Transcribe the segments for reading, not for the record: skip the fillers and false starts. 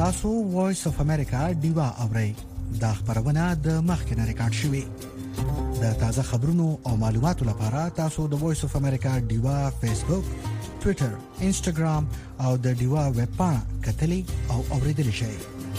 تاسو وایس اف امریکا ډیوا اورئ. دا خبرونه د مخکنه ریکارډ شوې. د تازه خبرونو او معلوماتو لپاره تاسو د وایس اف امریکا ډیوا فیسبوک، ټوئیټر، انسټاګرام او د ډیوا ویب پاڼه کتلې او اوریدلې شئ.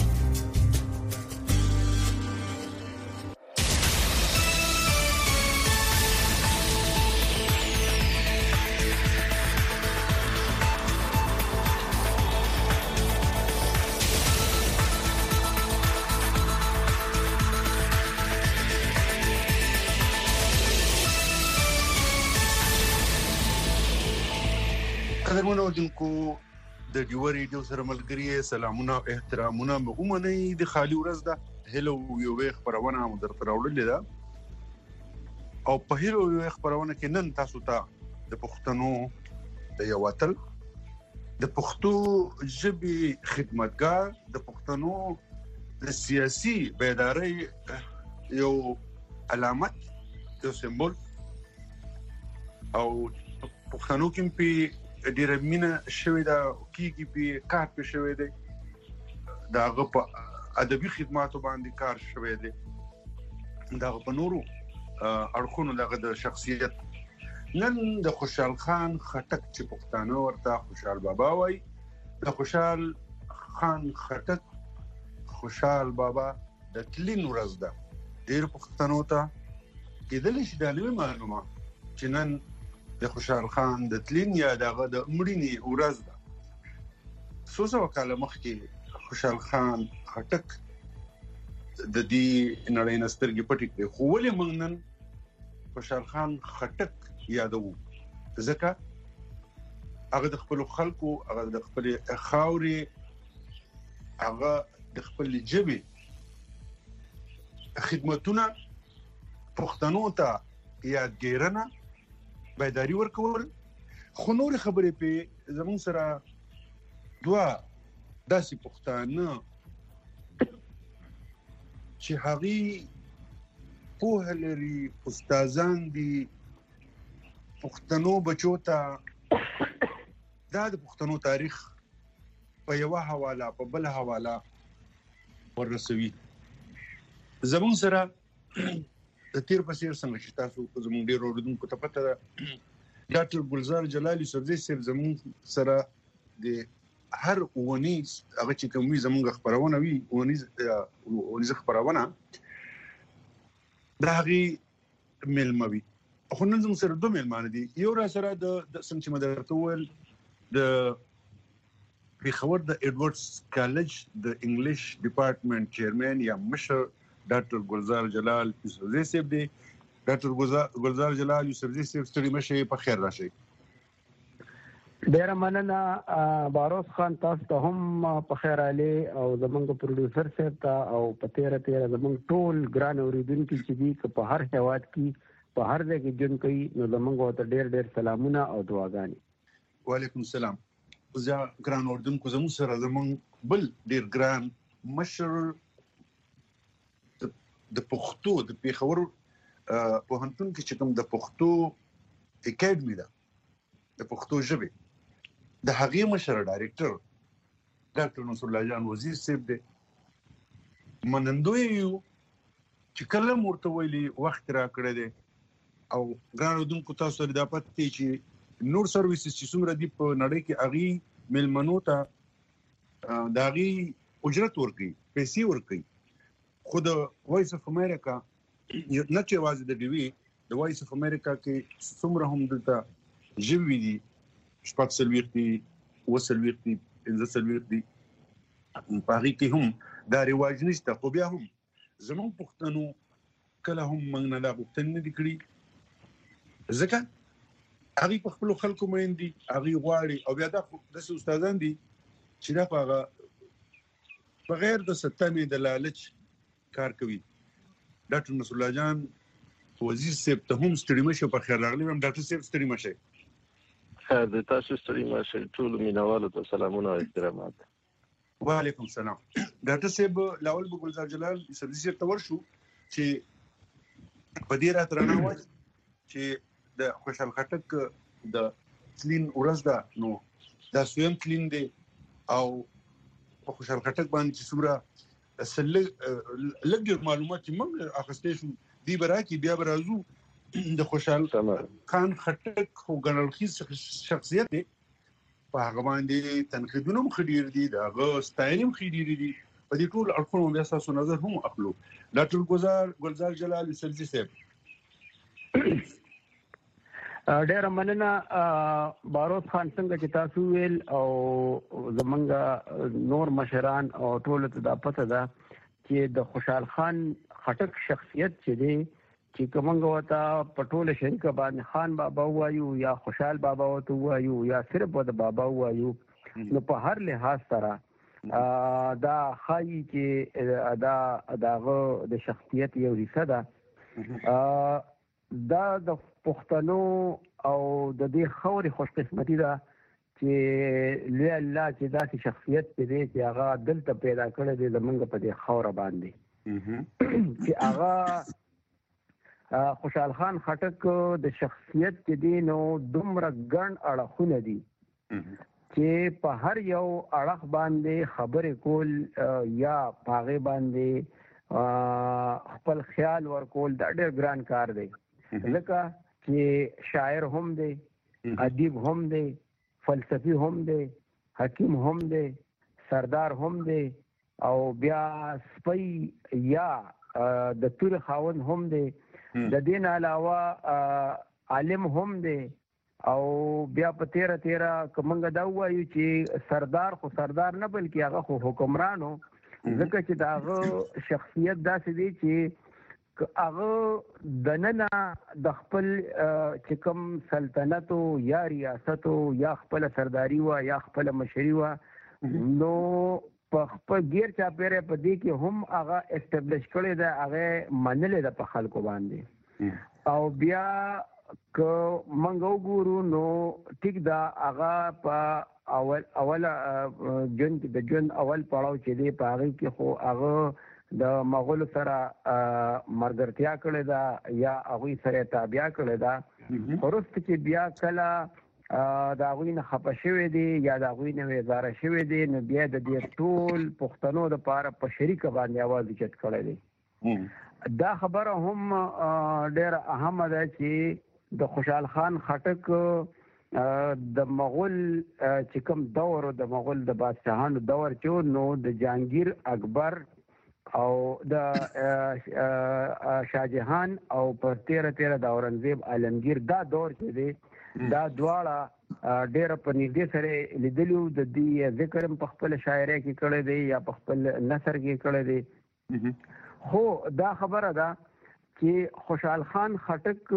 قدرمنو دونکو د ډیو ریډیو سره ملګری سلامونه او احترامونه مغومنه د خالي ورځ ده. هلو یو خبرونه مو درته راوړلې ده او په هلو یو خبرونه کې نن تاسو ته د پښتنو د یو وطن د پښتو ژبې خدمتګار د پښتنو د سیاسي بیداری یو علامت یو سمبول او پښتنو کې په ډیر مینه شوی دا کیږي په کار په شوی دی دا غو ادبي خدماتو باندې کار شوی دی دا په نورو اړخونو دغه د شخصیت نن د خوشحال خان خټک چې پښتانه ورته خوشحال بابا وای د خوشحال خان خټک خوشحال بابا د تلین ورځ ده. ډیر پښتنو ته کېدل شي دا نه معلومه چې نن د خوشحال خان د تلین یا دغه د مړینې ورځ ده. سوزه وکاله مخکې خوشحال خان خټک د دې نړۍ نسترګې پټې کړې خو ولې موږ نن خوشحال خان خټک یادو ځکه هغه د خپل خلکو هغه د خپل خاورې هغه د خپل ژبې خدمتونه پښتنو ته یادګیرنه بیداری ورکول. خو نور خبرې په زمون سره دوا داسې پښتانه چې هغه په لري استادان دي پښتنو بچو ته دا د پښتنو تاریخ په یو حواله په بل حواله ورسوي. زمون سره د تیر پسیر څنګه چې تاسو په زموږ ډیر اوردونکو ته پته ده ډاکټر ګلزار جلالي سبزي صاحب زموږ سره د هر اونیز هغه چې کومي زموږ خبرونه وي اونیز خبرونه دا هغه ملموي. خو نن زموږ سره دوه ملمانه دي. یو را سره د څنګه چې مدرته ول د پیښور د ایډورډز کالج د انګلیش ډپارټمنټ چیرمن یا مشر ډاکټر ګلزار جلال یوسفزی صاحب دی. ډاکټر ګلزار جلال یوسفزی صاحب ستړي مشه په خیر راشي. ډیر مننه باروس خان تاسو ته هم په خیر علي او زمونږ پروډوسر صاحب ته او په تیر زمونږ ټول ګران اوریدونکو چې دي په هر هواد کې په هر ځای کې جون کوي نو زمونږ ته ډیر سلامونه او دعاګانې. وعلیکم السلام. زه ګران اوریدونکو زموږ سره زمونږ بل ډیر ګران مشر د پښتو د پیښور پوهنتون کې چې کوم د پښتو اکیډمي ده د پښتو ژبې د هغې مشر ډایرکټر ډاکټر نصر الله جان وزیر صاحب دی. منندوی یو چې کله ورته ویلي وخت را کړی دی او ګران اوریدونکو تاسو ته دا پته دی چې نور سرویسز چې څومره دي په نړۍ کې هغې میلمنو ته د هغې اجرت ورکوي پیسې ورکوي. خو د وایس اف امریکا نه چې واځي د ډیوی د وایس اف امریکا کې څومره هم دلته ژوي دي شپږ سلويخت دي وسلويخت دي پنځه سلويخت دي په هغې کې هم دا رواج نشته. خو بیا هم زموږ پښتنو کله هم موږ نه دا غوښتنې نه دي کړي ځکه هغې په خپلو خلکو مین دي هغې غواړي او بیا داسې استادان دي چې دا په هغه بغیر د ستنې د لالچ کار کوي. ډاکټر نصر الله جان وزیر صاحب ته هم ستړي مشه په خیر راغلی. هم ډاکټر صاحب ستړي مشه. د تاسو ستړي مشه ټول مینوالو ته سلامونه او احترامات. وعلیکم السلام. ډاکټر صاحب لاول به ګلزار جلال سبزي صاحب ته ورشو چې په دې رات رڼا وایي چې د خوشحال خټک د تلین ورځ ده نو دا سویم تلین دی او په خوشحال خټک باندې چې څومره لږ معلومات چې موږ اخیستې شو دی براکي بیا برازو د خوشحال خان خټک خو ګڼل شخصیت دی په هغه باندې تنقیدونه هم خډیر دي د هغه ستاینې هم خډیر دي په دې ټول اړخونو بیا تاسو نظر هم اخلو ډاکټر ګلزار جلال سلسي صاحب ډېر مننه باروت خان څنګه چې تاسو ویل او زمونږ نور مشران او ټول ته دا پته ده چې د خوشحال خان خټک شخصیت چې دی چې کومنګ وتا پټول شریک باندې خان بابا وایو یا خوشحال بابا وته وایو یا صرف د بابا وایو نو په هر لحاظ سره دا خای چې داغه د شخصیت یو حصہ ده دا د پښتنو او د دې خوري خوش قسمتي ده چې لوی الله چې دا شخصیت دې چې هغه دلته پیدا کړی دی زمونږ په دې خوره باندې چې هغه خوشحال خان خټک د شخصیت کې دی نو دومره ګڼ اړخونه دي چې په هر یو اړخ باندې خبرې کول یا پاغه باندې خپل خیال ورکول دا ډېر ګران کار دی ځکه چې شاعر هم دی ادیب هم دی فلسفي هم دی حکیم هم دی سردار هم دی او بیا سپی یا د تور خاون هم دی د دین علاوه عالم هم دی او بیا په 13 کومنګ دا وایو چې سردار خو سردار نه بلکې هغه خو حکمرانو ځکه چې داغه شخصیت داسې دی چې هغه دننه د خپل چې کوم سلطنت یا ریاست یا خپل سرداری وا یا خپل مشري وا نو په خپل غیر چا پیره په دې کې هم هغه اسټابلیش کړی دا هغه منلې د په خلکو باندې او بیا که منګو ګورو نو ټیک دا هغه په اول جون اول پړاو چې دی په هغه کې خو هغه د مغول سره مرګرتیا کړی دا یا هغه سره تابع کړی دا ورست چې بیا کله دا غوینه خپه شوی دی یا دا غوینه وزاره شوی دی نو بیا د دې ټول پښتنو د پاره په شریک باندې आवाज چت کړی دی دا خبره هم ډېر اهمه ده چې د خوشحال خان خټک د مغول چې کوم دور د مغول د بادشاہانو دور چې نو د جهانگیر اکبر او د شاهجهان او په 13 د اورنګزیب عالمگیر دا دور چې دی دا دواړه ډېر په نږدې سره لیدلو د دې ذکر په خپل شاعرۍ کې کړی دی یا په خپل نثر کې کړی دی خو دا خبره ده چې خوشحال خان خټک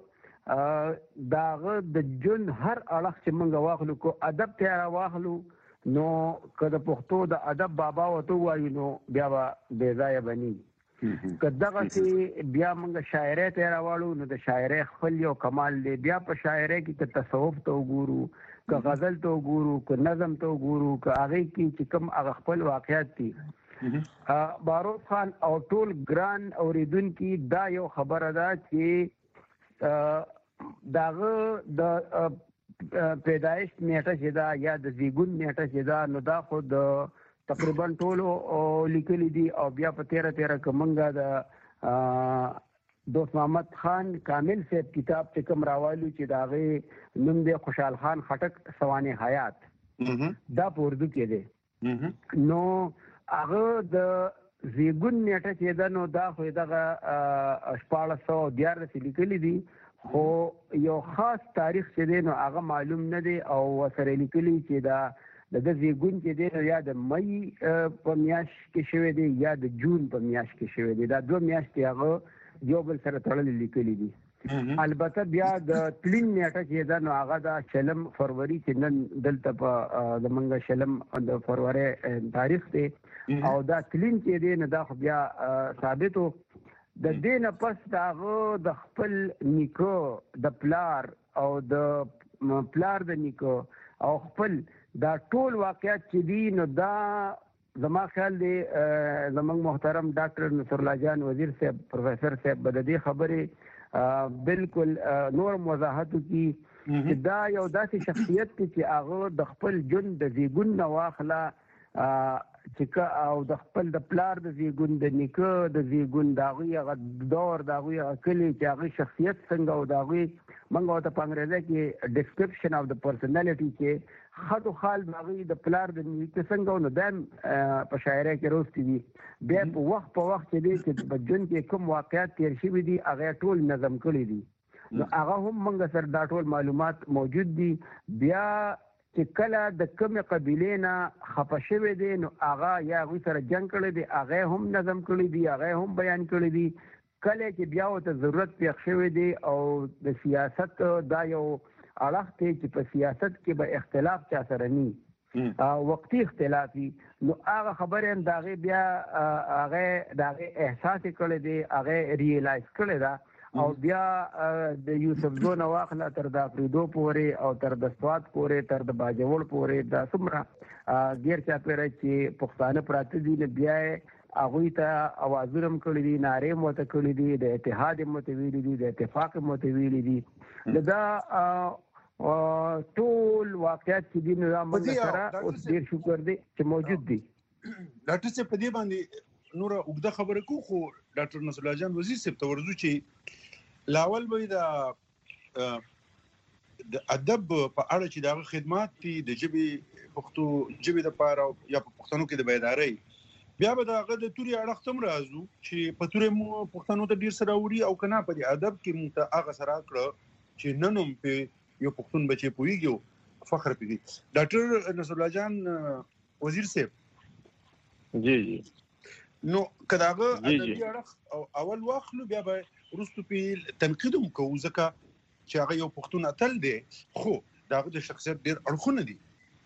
داغه د جون هر اړخ چې موږ واخلو کو ادب ته واخلو نو کله پښتو د ادب بابا وته وایو نو بیا به ځای بني کداغه چې بیا موږ شاعرۍ ته راوړو نو د شاعرۍ خپل یو کمال دی بیا په شاعرۍ کې تصوف ته وګورو که غزل ته وګورو که نظم ته وګورو که هغه کې چې کوم هغه خپل واقعیت دي باروت خان او ټول ګران اوریدونکو دا یو خبره ده چې داغه د پیدایش نیټه چې دا یا د زیګون نیټه چې دا نو دا خود تقریبا ټولو لیکلي دي او بیا په 13 کومنګا د دوست محمد خان کامل صاحب کتاب چې کوم راوالو چې داغه نوم دی خوشحال خان خټک سوانح حیات دا په اردو کې دی نو هغه د زیګون نیټه چې دا نو دا خو دغه 1414 لیکلي دي خو یو خاص تاریخ چې دی نو هغه معلوم نه دی او سره لیکلي چې دا د زیګون چې دی یا د مې په میاشت کې شوی دی یا د جون په میاشت کې شوی دی دا دوه میاشتې هغه یو بل سره تړلې لیکلي دي البته بیا د تلین نیټه چې دا نو هغه د شلم فروری چې نن دلته په زمونږ شلم د فروری تاریخ دی او دا تلین چې دی نو دا خو بیا ثابتو د دین پس داغه د خپل نیکو د پلار او د پلار د نیکو او خپل دا ټول واقعیت چې دی نو دا زما خیال دی زمونږ محترم ډاکټر نصر الله جان وزیر صاحب پروفیسر صاحب د دې خبرې بالکل نور وضاحت کی چې دا یو داسې شخصیت چې هغه د خپل جون د زیګون نو واخله چې او د خپل د پلار د زیګون د نیکه د زیګون د هغه دور د هغه کلی چې هغه شخصیت څنګه او د هغه منګو ته په انګریزي کې ډیسکرپشن اف د پرسنالټي کې خدو خال د هغه د پلار د نیکه څنګه نو د په شاعرۍ کې روستي دي بیا په وخت چې په جون کې کوم واقعیت تیر شوي دي هغه ټول نظم کړی دي نو هغه هم منګه سره دا ټول معلومات موجود دي بیا چې کله د کومه قبیلې نه خپه شوی دی نو هغه یا غوي سره جنگ کړی دی هغه هم نظم کړی دی هغه هم بیان کړی دی کله چې بیا ته ضرورت پیښ شوی دی او د سیاست دا یو اړخ دی چې په سیاست کې به اختلاف چا سره ني وقتی اختلافي نو هغه خبره انداغه بیا هغه دغه احساس کړی دی هغه ریلایز کړی دا او بیا د یوسف زو نو واخله تر د افریدو پورې او تر د سواد پورې تر د باجوړ پورې د سمره غیر چا پیره چې پښتانه پراته دي نه بیا هغه ته اوازرم کړی دي ناره مو ته کړی دي د اتحاد متویل دي د اتفاق متویل دي دا ټول واقعیت چې د نظام سره اوس ډیر شکر دی چې موجود دي ډاکټر صاحب په دې باندې نور وګړه خبره کو خو ډاکټر نصر الله جان وزیر صاحب تورزو چې لاول به د ادب په اړه چې دغه خدمات دي د ژبې پښتو ژبې د پاره یا په پښتنو کې د بیدارۍ بیا به دغه د توري اړه تم راځو چې په توري مو پښتنو ته ډیر سره وړي او کنه په ادب کې مو ته هغه سره کړ چې ننوم په یو پښتون بچي پويږي فخر پېږي ډاکټر نصر الله جان وزیر صاحب جی نو کداغه ادبي اړه اول واخلو بیا به ورستو په تنقیدوم کوو ځکه چې هغه یو پښتون اتل دی خو داغه د شخصیت ډیر اړخونه دي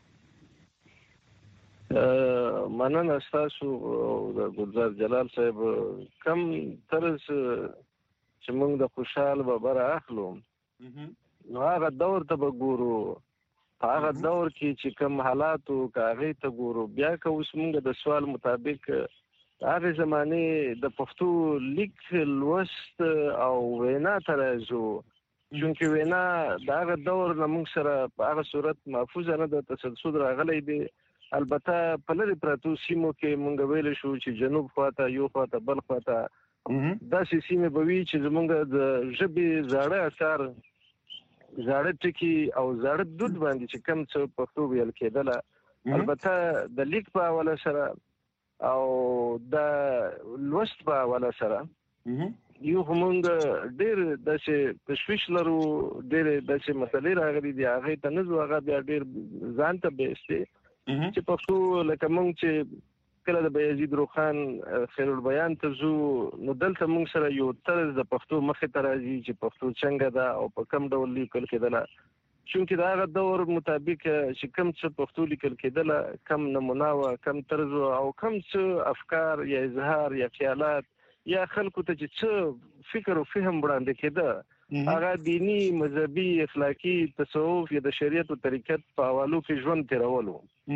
مننه تاسو د ګلزار جلال صاحب کم طرز چې موږ د خوشحال بابر اخلو نو هغه دور ته وګورو هغه دور کې چې کوم حالات او هغه ته ګورو بیا که اوس موږ د سوال مطابق هغه زمانه د پښتو لیک لوست او وینا ترازو چونکه وینا داغه دور موږ سره په هغه صورت محفوظ نه د تسلسل راغلی دی البته په لری پراتو سیمو کې موږ ویل شو چې جنوب خواته یو خواته بل خواته دا سیمه بوي چې زموږ د ژبې زاړه اثر زاړه ټکی او زاړه دود باندې چې کم څه پښتو ویل کېدله البته د لیک په حواله سره او د لوست په حواله سره یو همونګ ډېر د تشویش لرو ډېر د مسلې راغلي دي هغه ته نه زو هغه بیا ډېر ځان ته بیسته چې پښتو لکه مونږ چې کله د بیازید روخان خیر البیان ته زو نو دلته مونږ سره یو طرز د پښتو مخه ته راځي چې پښتو څنګه ده او په کوم ډول لیکل کېدله چونکه دا هغه دور مطابق چې کوم څه پښتو لیکل کېدله کم نمونه او کم طرز او کم څه افکار یا اظهار یا خیالات یا خلکو ته چې څه فکر او فهم وړاندې کېده هغه دینی مذهبي اخلاقی تصوف یا د شریعت او طریقت په حوالو کې ژوند تیرولو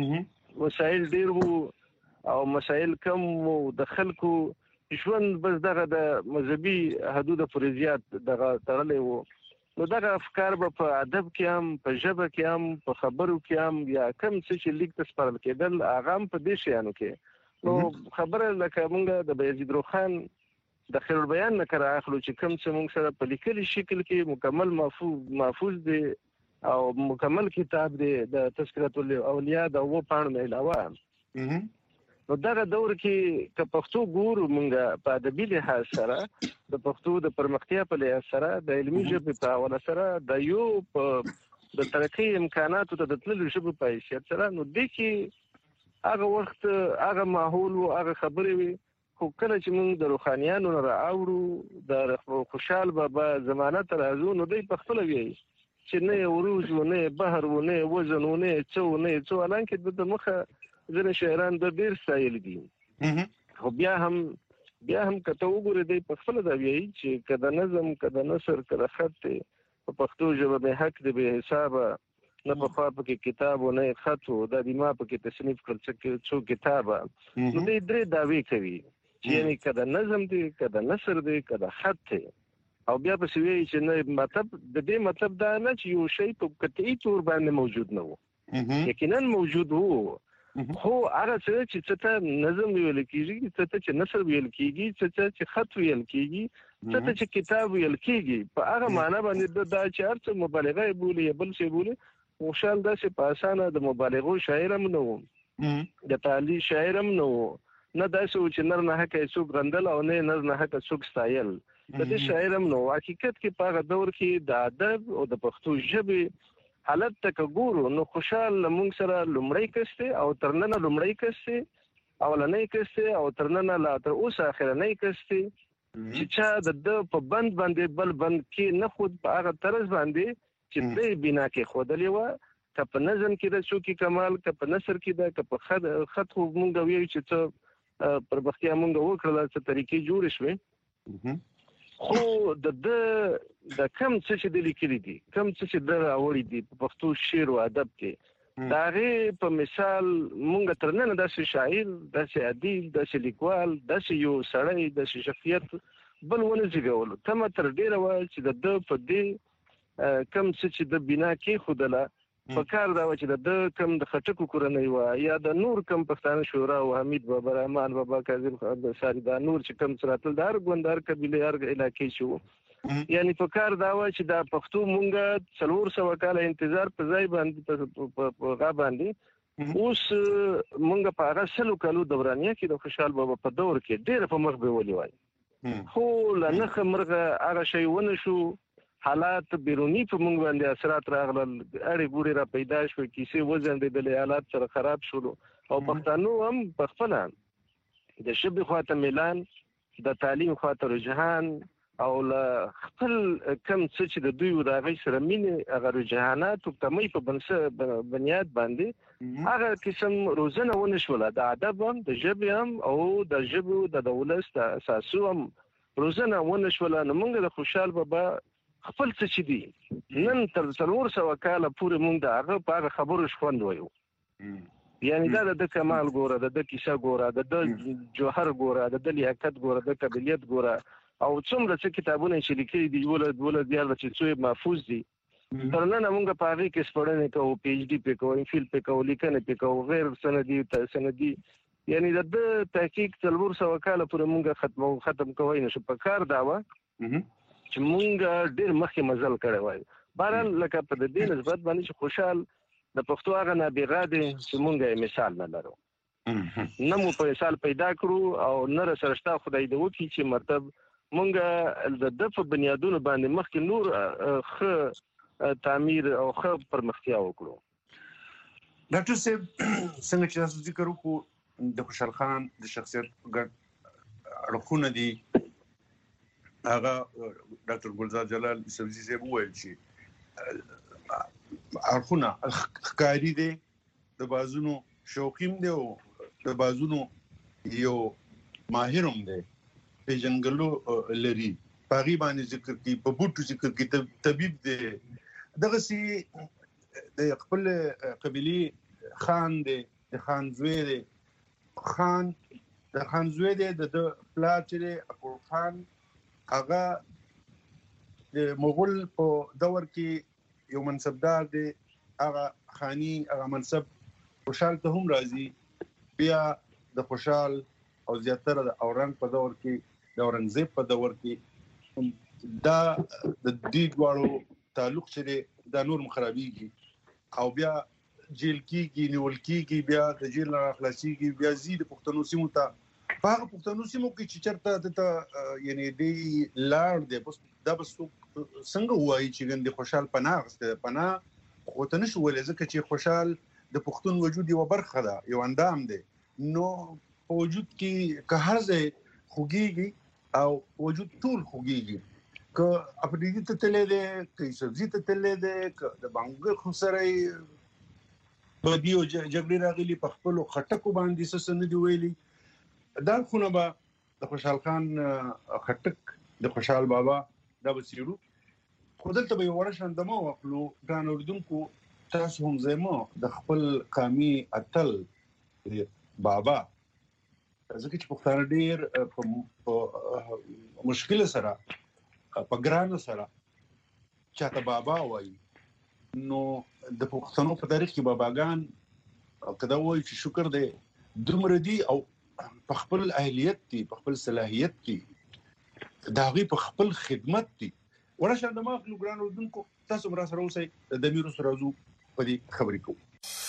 مسائل ډیر وو او مسائل کم وو د خلکو ژوند بس دغه د مذهبي حدود پورې زیات دغه تړلې وو نو دغه افکار په ادب کې هم په ژبه کې هم په خبرو کې هم یا کم څه چې لیک ته سپارل کېدل هغه هم په دې شیانو کې نو خبره لکه موږ د بیازید روخان د خیر البیان نه کړه اخلو چې کم څه موږ سره په لیکلي شکل کې مکمل محفوظ دی او مکمل کتاب دی د تذکرۃ الاولیاء د و پاڼو علاوه نو دغه دور کې که پښتو ګورو موږ په ادبي لحاظ سره د پښتو د پرمختیا په لحاظ سره د علمي ژبې په حواله سره د یو د ترقی امکاناتو ته د تللو ژبې په حیثیت سره نو د کې هغه وخت هغه ماحول او هغه خبرې وي خو کله چې موږ د روحانيانو نه راوړو د خوشحال بابا زمانه تر ازو نو دوی په خپل وی چې نه وروز و نه بحر و نه وزن و نه څو الان کې د مخه ځنه شاعران د ډیر سایل دي خو بیا هم کته وګوره دی په خپل دا وی چې کله نظم کله نثر کله خط په پښتو ژبه به حق دی به حساب نه په خوا په کتاب او نه خط او د دماغ په تصنیف کړل څو کتاب نو دې درې داوی کوي چې یعنی کله نظم دی کله نثر دی کله خط دی او بیا په سوي چې نه مطلب د دې مطلب دا نه چې یو شی په قطعي تور باندې موجود نه وو یقینا موجود وو خو هغه څه چې ته نظم ویل کیږي، څه چې نثر ویل کیږي، څه چې خط ویل کیږي، څه چې کتاب ویل کیږي، په هغه معنی باندې دا چې هر څه مبالغه بولی بل څه بولی. خوشحال داسې په اسانه د مبالغو شاعر هم نه و، د تعالی شاعر هم نه و، نه داسې و چې نر نه حقه څوک غندل او نه نر نه حقه څوک ستایل. د دې شاعر هم نه و. حقیقت کې په هغه دور کې د ادب او د پښتو ژبې حالت ته که ګورو نو خوشحال موږ سره لومړی کس دی او تر ننه لومړی کس دی، اولنی کس دی او تر ننه لا تر اوسه اخرنی کس دی چې چا د ده په بند باندې بل بند کې نه خود په هغه طرز باندې چې د بنا کې خودلې وه، که په نظم کې د څوکي کمال، که په نثر کې ده، که په خط خو مونږ ویو چې څه پرمختیا مونږ وکړله، څه طریقې جوړې شوې. خو د کم څه چې د لیکلي دي، کم څه چې د راوړي دي په پښتو شعر او ادب کې، د هغې په مثال مونږ تر ننه داسې شاعر، داسې ادیب، داسې لیکوال، داسې یو سړی، داسې شخصیت بل ونه زیږولو. تمه تر ډېره وه چې د ده په دې کم څه چې د بنا کې خودله په کار دا و چې د ده کم د خټکو کورنۍ وه یا د نور کم پښتانه شورا او حمید بابا، رحمان بابا، کاظم ساري، دا نور چې کم څه راتل د هر ګوند، هر قبیلې، هر علاقې چې وو، یعنی په کار دا و چې دا پښتو مونږ 400 کاله انتظار په ځای باندې په هغه باندې اوس مونږ په هغه 100 کالو دورانیه کې د خوشحال بابا په دور کې ډېره په مخ بیولې وای. خو له نښه مرغه هغه شی ونه شو، حالات بیرونی په مونږ باندې اثرات راغلل، اړې ګورې را پیدا شوې، کیسې وځنډېدلې، حالات سره خراب شولو او پښتانو هم په خپله د ژبې خواته میلان، د تعلیم خواته رجحان او له خپل کم څه چې د دوی و د هغې سره مینې، هغه رجحانات تمۍ په بنیاد باندې هغه قسم روزنه ونه شوله، د ادب هم، د ژبې هم او د ژبې د ولس د اساسو هم روزنه ونه شوله. نو مونږ د خوشحال بابا خپل څه چې دي نن تر 400 کاله پورې مونږ د هغه په هغه خبرو شخوند وایو. یعنی دا د کمال ګوره، د کیسه ګوره، د جوهر ګوره، د لیاقت ګوره، د قابلیت ګوره، او څومره څه کتابونه چې لیکلي دي، ولې دیارلس چې څو محفوظ دي. تر ننه مونږ په هغې کې سپړنې کوو، پی ایچ ډي پې کوو، ام فیل پې کوو، لیکنې پې کوو، غیر سندي. یعنی د تحقیق 400 کاله پورې مونږ ختم کوی نشو. په کار دا وه چې مونږ ډېر مخکې مزل کړی وای. بهرحال لکه په دې نسبت باندې چې خوشحال د پښتو هغه نابغه دی چې مونږ یې مثال نه لرو، نه مو په مثال پیدا کړو او نه راسره شته خدای دې وکړي چې مطلب مونږ د ده په بنیادونو باندې مخکې نور ښه تعمیر او ښه پرمختیا وکړو. ډاکټر صاحب څنګه چې تاسو ذکر وکړو د خوشحال خان د شخصیت ګډ اړخونه دي، هغه ډاکټر ګلزار جلال یوسفزي صاحب وویل چې اړخونه ښکاري دی، د بازونو شوقیم دی او د بازونو یو ماهر هم دی، پیژنګلو لري، په هغې باندې ذکر کوي، په بوټو ذکر کوي، طبیب دی، دغسې د خپل قبیلې خان دی، د خان زوی دی، د خان زوی دی، د پلار چې دی اکبر خان، هغه د مغول په دور کې یو منصبدار دی، هغه خاني هغه منصب خوشحال ته هم راځي. بیا د خوشحال او زیاتره د اورنګ په دور کې، د اورنګزیب په دور کې دا د دې دواړو تعلق چې دی دا نور خرابېږي او بیا جیل کېږي، نیول کېږي، بیا د جیل نه راخلاصېږي، بیا ځي د پښتنو سیمو ته. په هغه پښتنو سیمو کې چې چېرته دته یعنې دی لاړ دی، دا به څوک څنګه ووایي چې ګندې خوشحال پناه اخیستی ده؟ پناه خو ته نشو ویلی ځکه چې خوشحال د پښتون وجود یوه برخه ده، یو اندام دی. نو په وجود کې که هر ځای خوږېږي او وجود ټول خوږېږي، که اپریدي ته تللی دی، که یوسفزي ته تللی دی، که د بانګښو سره یې بدي او جګړې راغلي، په خپلو خټکو باندې څه نه دي ویلي. دا خونه به د خوشحال خان خټک، د خوشحال بابا دا به څېړو. خو دلته به یو وړه شاندمه واخلو. ګران اورېدونکو، تاسو هم زه ما د خپل قامي اتل بابا، ځکه چې پښتانه ډېر په مشکله سره، په ګرانه سره چاته بابا وایي. نو د پښتنو په تاریخ کې باباګان کدا وای چې شکر دې دومره دي او په خپل اهلیت دي په خپل صلاحیت دي دا غي په خپل خدمت دي ورشه د ما خپل ګران ودونکو تاسو مرا سره اوسئ د میرو سره زو په دې خبرې کوو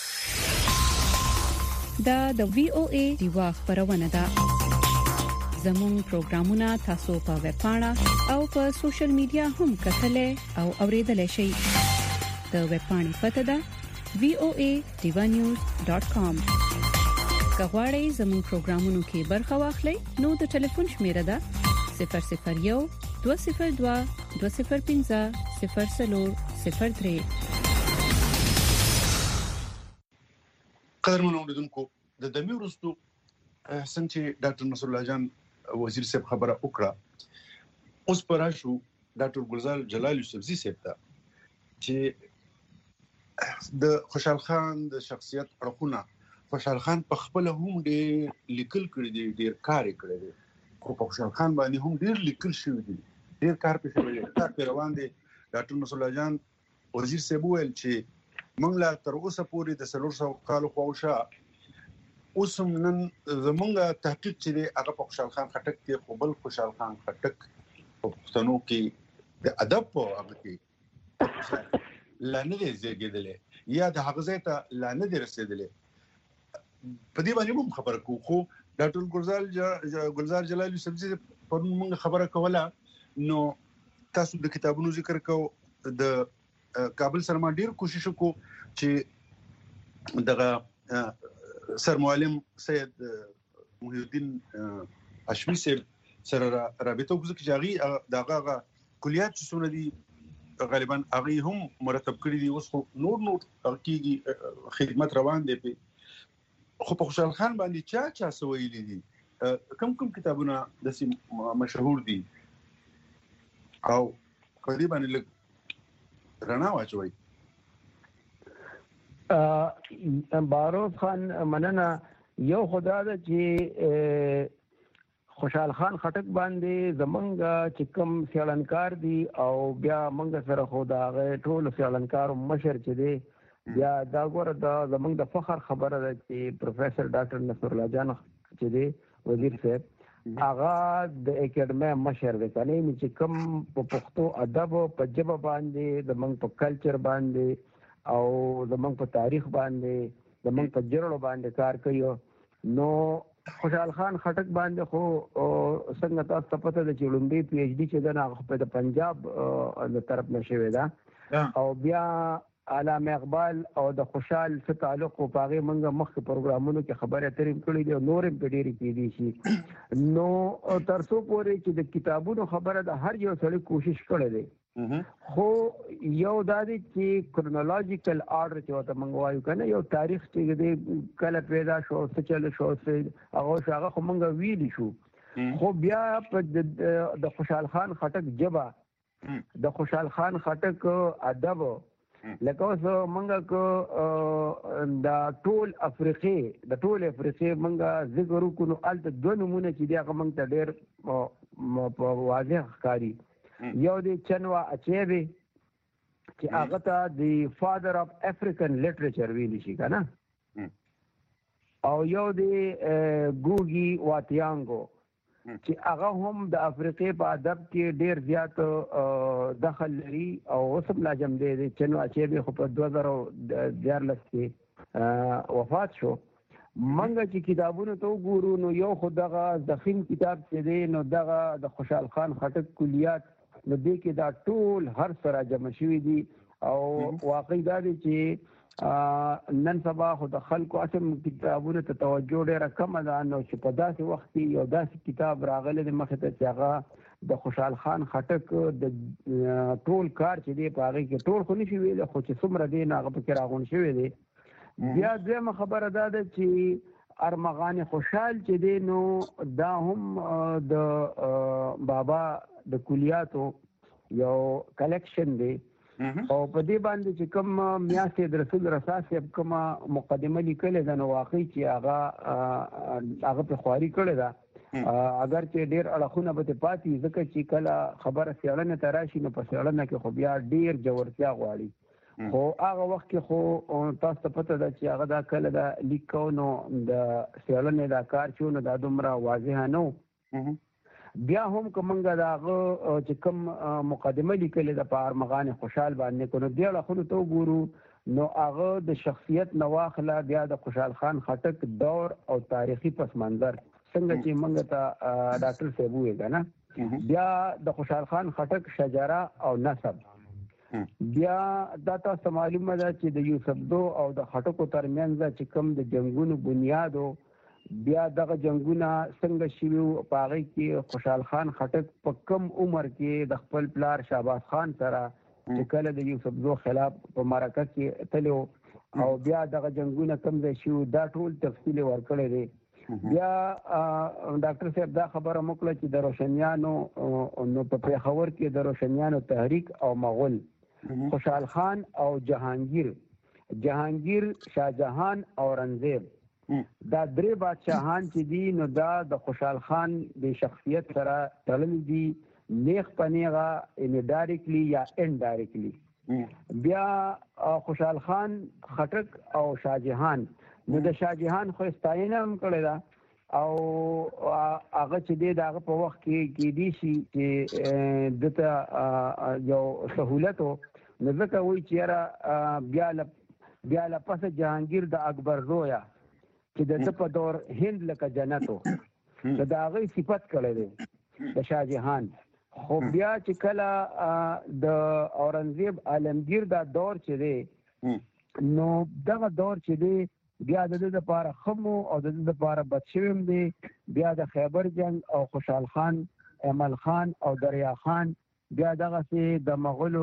دا د وی او ای دیوا خبرونه ده زموږ پروگرامونه تاسو په ویب پاڼه او په سوشل میډیا هم کتلای او اوریدلای شئ د ویب پاڼې پته ده voadevanews.com کغواړئ زموږ پروگرامونو کې برخه واخلئ نو د ټلیفون شمیره ده 001 202 205 0003 قدرمنو اوریدونکو د دمي ورستو څنګه ډاکټر نصر الله جان وزیر صاحب خبره وکړه اوس پراشو ډاکټر ګلزار جلال یوسفزي صاحب ته چې د خوشحال خان د شخصیت اړخونه خوشحال خان په خپل هم ډېر لیکل کړی دی ډېر کار کړی دی خو په خوشحال خان باندې هم ډېر لیکل شوی دی ډېر کار پېښ شوی دی کار روان دی ډاکټر نصر الله جان وزیر صاحب ویل چې موږ لا تر اوسه پورې د 300 کالو خواوشا اوسم نن زمونږ تحقیق چې هغه په خوشحال خان خټک کې خپل خوشحال خان خټک په پښتنو کې د ادب په هغه کې لانه دې زیږیدلې یا د هغه ځای ته لانه دې رسیدلې په دې باندې هم خبر کو ډاکټر ګلزار جلال یوسفزي په موږ خبره کوله نو تاسو د کتابونو ذکر کو د کابل سره ما ډیر کوشش وکړو چې دغه سر معلم سید محی الدین هاشمي سره رابطه وکړو چې هغه دغه کلیات چې څونه دي غالبا هغه هم مرتب کړی دي اوس نور کیږي خدمت روان دي خو په خوشحال خان باندې چا سویلي دي کوم کتابونه د مشهور دي او په دې باندې رڼا واچوي باروز خان مننه یو خدا د چې خوشحال خان خټک باندې زمونږ چې کوم سیالنکار دي او بیا موږ سره خدا غي ټول سیالنکار مشر چې دي بیا دا ګوره د زمونږ د فخر خبره ده چې پروفیسور ډاکټر نصر الله جان چې دي وزیر صاحب هغه د اکیډمي مشر دی کنه چې کوم په پښتو ادب په ژبه باندې زمونږ په کلچر باندې او زمونږ په تاریخ باندې زمونږ په جرړو باندې کار کوي نو خوشحال خان خټک باندې خو څنګه تاسو ته پته ده چې لومبي پی ایچ ډي چې دا په پنجاب د طرف نشوي دا او بیا علامه اقبال او د خوشحال څخه تعلق او پاغه منګه مخ پروګرامونو کې خبره اترې کړې دي نور په ډېری کې دي شي نو ترڅو پورې چې د کتابونو خبره د هر یو سړي کوشش کړې دي خو یو د دې چې کرونولوژیکل آرډر چې وته منغوایو کنه یو تاریخ چې د کله پیدا شو څه چل شو هغه خو منګه ویلی شو خو بیا د خوشحال خان خټک جبا د خوشحال خان خټک ادب لکه اوس منګه کو د ټول افریقې منګه ذکر وکړو الته دوه نمونه چې دا منګ ته ډېر واضح ښکاري یو د چنوا اچيبي چې هغه ته د فادر اف افریقن لټریچر ویل شي کنه او یو د ګوګي واتیانګو چې هغه هم د افریقې په ادب کې ډېر زیات دخل لري او اوسم لاجم دی چنوا اچيبي خو په 2014 کې وفات شو منګه چې کتابونو ته وګورو نو یو خو دغه ضخیم کتاب چې دی نو دغه د خوشحال خان خټک کلیات نو دې کې دا ټول هر سره جمع شوی دي او واقعي دا دی چې نن سبا خو د خلکو اسم کتابونو ته توجه ډېره کمه ده نو چې په داسې وخت کې یو داسې کتاب راغلی د مخې ته چې هغه د خوشحال خان خټک د ټول کار چې دی په هغې کې ټول خو نشي ویلی خو چې څومره دی نو هغه پکې راغونډ شوی دی بیا دویمه خبره دا ده چې ارمغان خوشحال چې دی نو دا هم د بابا د کلیاتو یو کلیکشن دی او په دې باندې چې کوم میاسې د رسول رسا صاحب کوم مقدمه لیکلې ده نو واقعي چې هغه په خواري کړې ده اگر چې ډېر اړخونه به پاتې ځکه چې کله خبره سیړنه ته راشي نو په سیړنه کې خو بیا ډېر جوړتیا غواړي خو هغه وخت کې خو تاسو ته پته ده چې هغه دا کله دا لیکو نو د سیالنې دا کار چې نو دا دومره واضح نه بیا هم کومنګ دا چې کوم مقدمه لیکل د پارمغان خوشحال باندې کو نو بیا له خو ته ګورو نو هغه د شخصیت نواخله بیا د خوشحال خان خټک دور او تاریخي پس منظر څنګه چې موږ ته ډاکټر صاحب وایي نه بیا د خوشحال خان خټک شجره او نسب بیا دا تاسو معلومه ده چې د یوسفزو او د خټکو ترمنځ چې کوم د جنگونو بنیادو بیا دغه جنگونه څنګه شوي په هغه کې خوشحال خان خټک په کم عمر کې د خپل پلار شهباز خان سره چې کله د یوسفزو خلاف په معرکه کې تلو او بیا دغه جنگونه کم ځای شو دا ټول تفصیل ورکړی دی بیا ډاکټر صاحب دا خبره موکړه چې د روشنیانو نو په پیښور کې د روشنیانو تحریک او مغول خوشحال خان او جهانگیر شاهجهان او اورنګزیب دا درې بادشاهان چې دي نو دا د خوشحال خان د شخصیت سره تړلي دي نیغ پنیغه انډایرکټلی یا انډایرکټلی بیا خوشحال خان خټک او شاهجهان نو د شاهجهان خو ستاینه هم کړې ده او هغه چې دی دغه په وخت کې دي شي چې دته یو سہولت نو ځکه وایي چې بیا له پسه جهانگیر د اکبر زویا چې د په دور هند لکه جنت و د هغه صفت کړی دی د شاهجهان خو بیا چې کله د اورنګزیب عالمگیر دا دور چې دی نو دغه دور چې دی بیا د دې لپاره خمو او د دې لپاره بدشویم دی بیا د خیبر جنگ او خوشحال خان امل خان او دریا خان بیا دغه سي د مغولو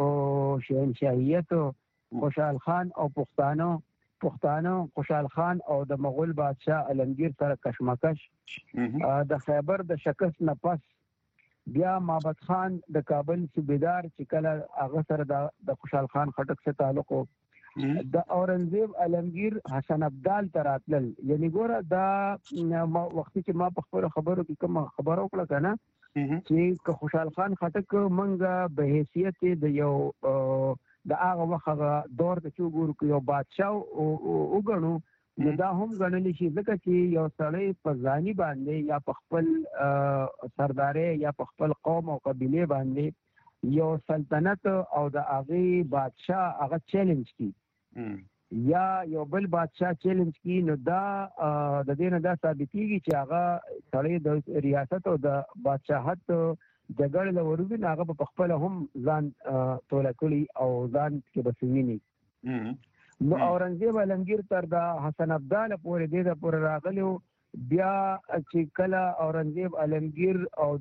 شهنشاهیت خوشحال خان او پښتانه خوشحال خان او د مغول بادشاہ عالمگیر سره کشمکش د خیبر د شکست نه پس بیا مابد خان د کابل صوبیدار چې کله هغه سره د خوشحال خان خټک سره تعلق د اورنګزیب عالمگیر حسن ابدال تراتل یعنی ګوره دا وخت چې ما په خبرو کې کوم خبرو کړه کنه چې خوشحال خان خټک منګه به حیثیت د یو د هغه وخت دور د چوغور یو بادشاہ وګڼو نو دا هم غنل شي ځکه چې یو سړی په ځاني باندې یا په خپل سرداري یا په خپل قوم او قبيله باندې یو سلطنت او د هغه بادشاہ هغه چیلنج کی یا یو بل بادشاہ چیلنج کی نو دا د دې نه دا ثابتېږي چې هغه سړی د ریاست او د بادشاہت جګړه له ورودي هغه په خپل هم ځان توله کړی او ځان کې بسوینی نو اورنګزیب عالمگیر تر د حسن ابدال پورې د پورې راغلو بیا چې کله اورنګزیب عالمگیر او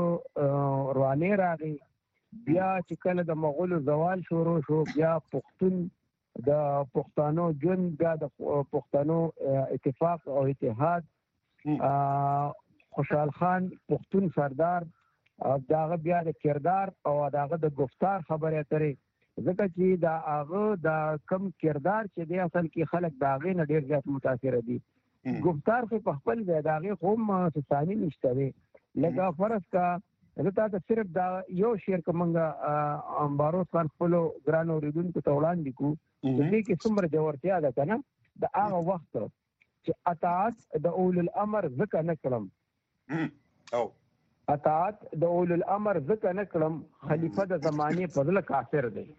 د روانه راغی بیا چې کله د مغولو زوال شروع شو بیا پښتون د پښتنو جون بیا د پښتنو اتفاق او اتحاد خوشحال خان پښتون سردار داغه بیا د کردار او داغه د گفتار خبره اترې ځکه چې دا هغه د کم کردار چې د اصل کې خلک داغه نه ډیر زیات متاثر دي گفتار په خپل ځای داغه قوم ثاني نشته دی لکه فرض کا زه ته صرف دا یو شعر کومنګ باروس خان خپل ګران اوریدونکو ته وړاندې کو دې کې څومره جوړتیا ده کنه د هغه وخت چې اطاعت د اول الامر ذکر نکړم او اطاعت د اول الامر ذکر نکړم خلیفہ د زمانه فضل کافر دی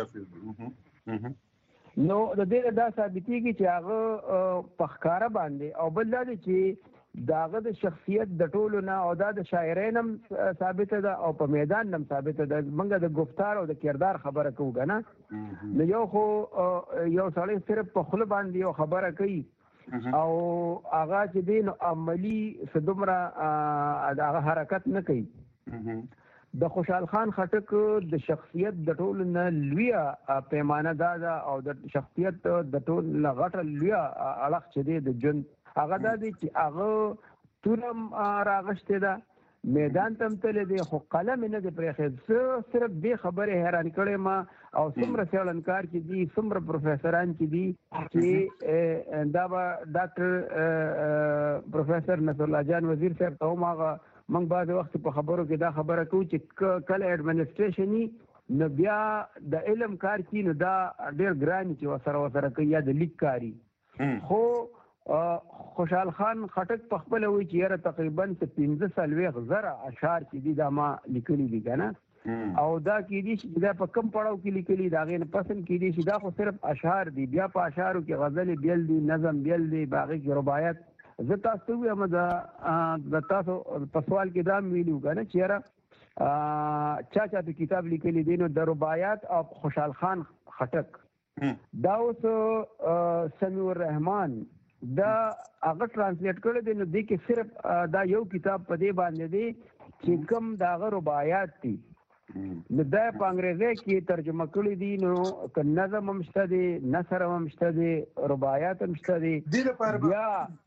نو د دې دا ثابتېږي چې هغه پخکاره باندې او بل دا چې داغه د شخصیت د ټولو نه او د شاعرینم ثابت ده او په میدان نم ثابت ده منګه د گفتار او د کردار خبره کوو نه نو یو سړی صرف په خله باندې یو خبره کوي او هغه چې دین عملی صدمره هغه حرکت نه کوي د خوشحال خان خټک د شخصیت د ټولو نه لویه پیمانه ده او د شخصیت د ټولو لغټه لویه اړخ چې د جن هغه د دې چې هغه تورم راغشته ده میدان تم تل دی خو قلم نه دی پرېخې صرف دې خبره حیران کړې ما او څومره څېړنکار چې دي څومره پروفیسوران چې دي چې دا به ډاکټر پروفیسور نصر الله جان وزیر صاحب ته هم هغه موږ بعض وخت په خبرو کې دا خبره کوو چې کله اډمنسټریشني نو بیا د علم کار کی نو دا ډیر ګران چې وسره کوي یا د لیک کاری خو خوشحال خان خټک په خپل وی چې یاره تقریبا 15,000 اشعار چې دي دا ما لیکلي دي کنه او دا کې دي چې دا په کم پړاو کې لیکلي دا غین پسند کې دي چې دا خو صرف اشعار دي بیا په اشعارو کې غزل بیل دي نظم بیل دي باقي کې رباعیات زه تاسو وایم دا تاسو په سوال کې دا ویلو کنه چې یاره چا په کتاب لیکلي دي نو د رباعیات او خوشحال خان خټک دا اوس سمیع الرحمن دا هغه ترانسلیټ کړی دی نو دی کې صرف دا یو کتاب په دې باندې دی چې کوم دا هغه رباعیات دي نو دا په انګریزي کې ترجمه کړی دي نو که نظم هم شته دی نثر هم شته دی رباعیات هم شته دی بیا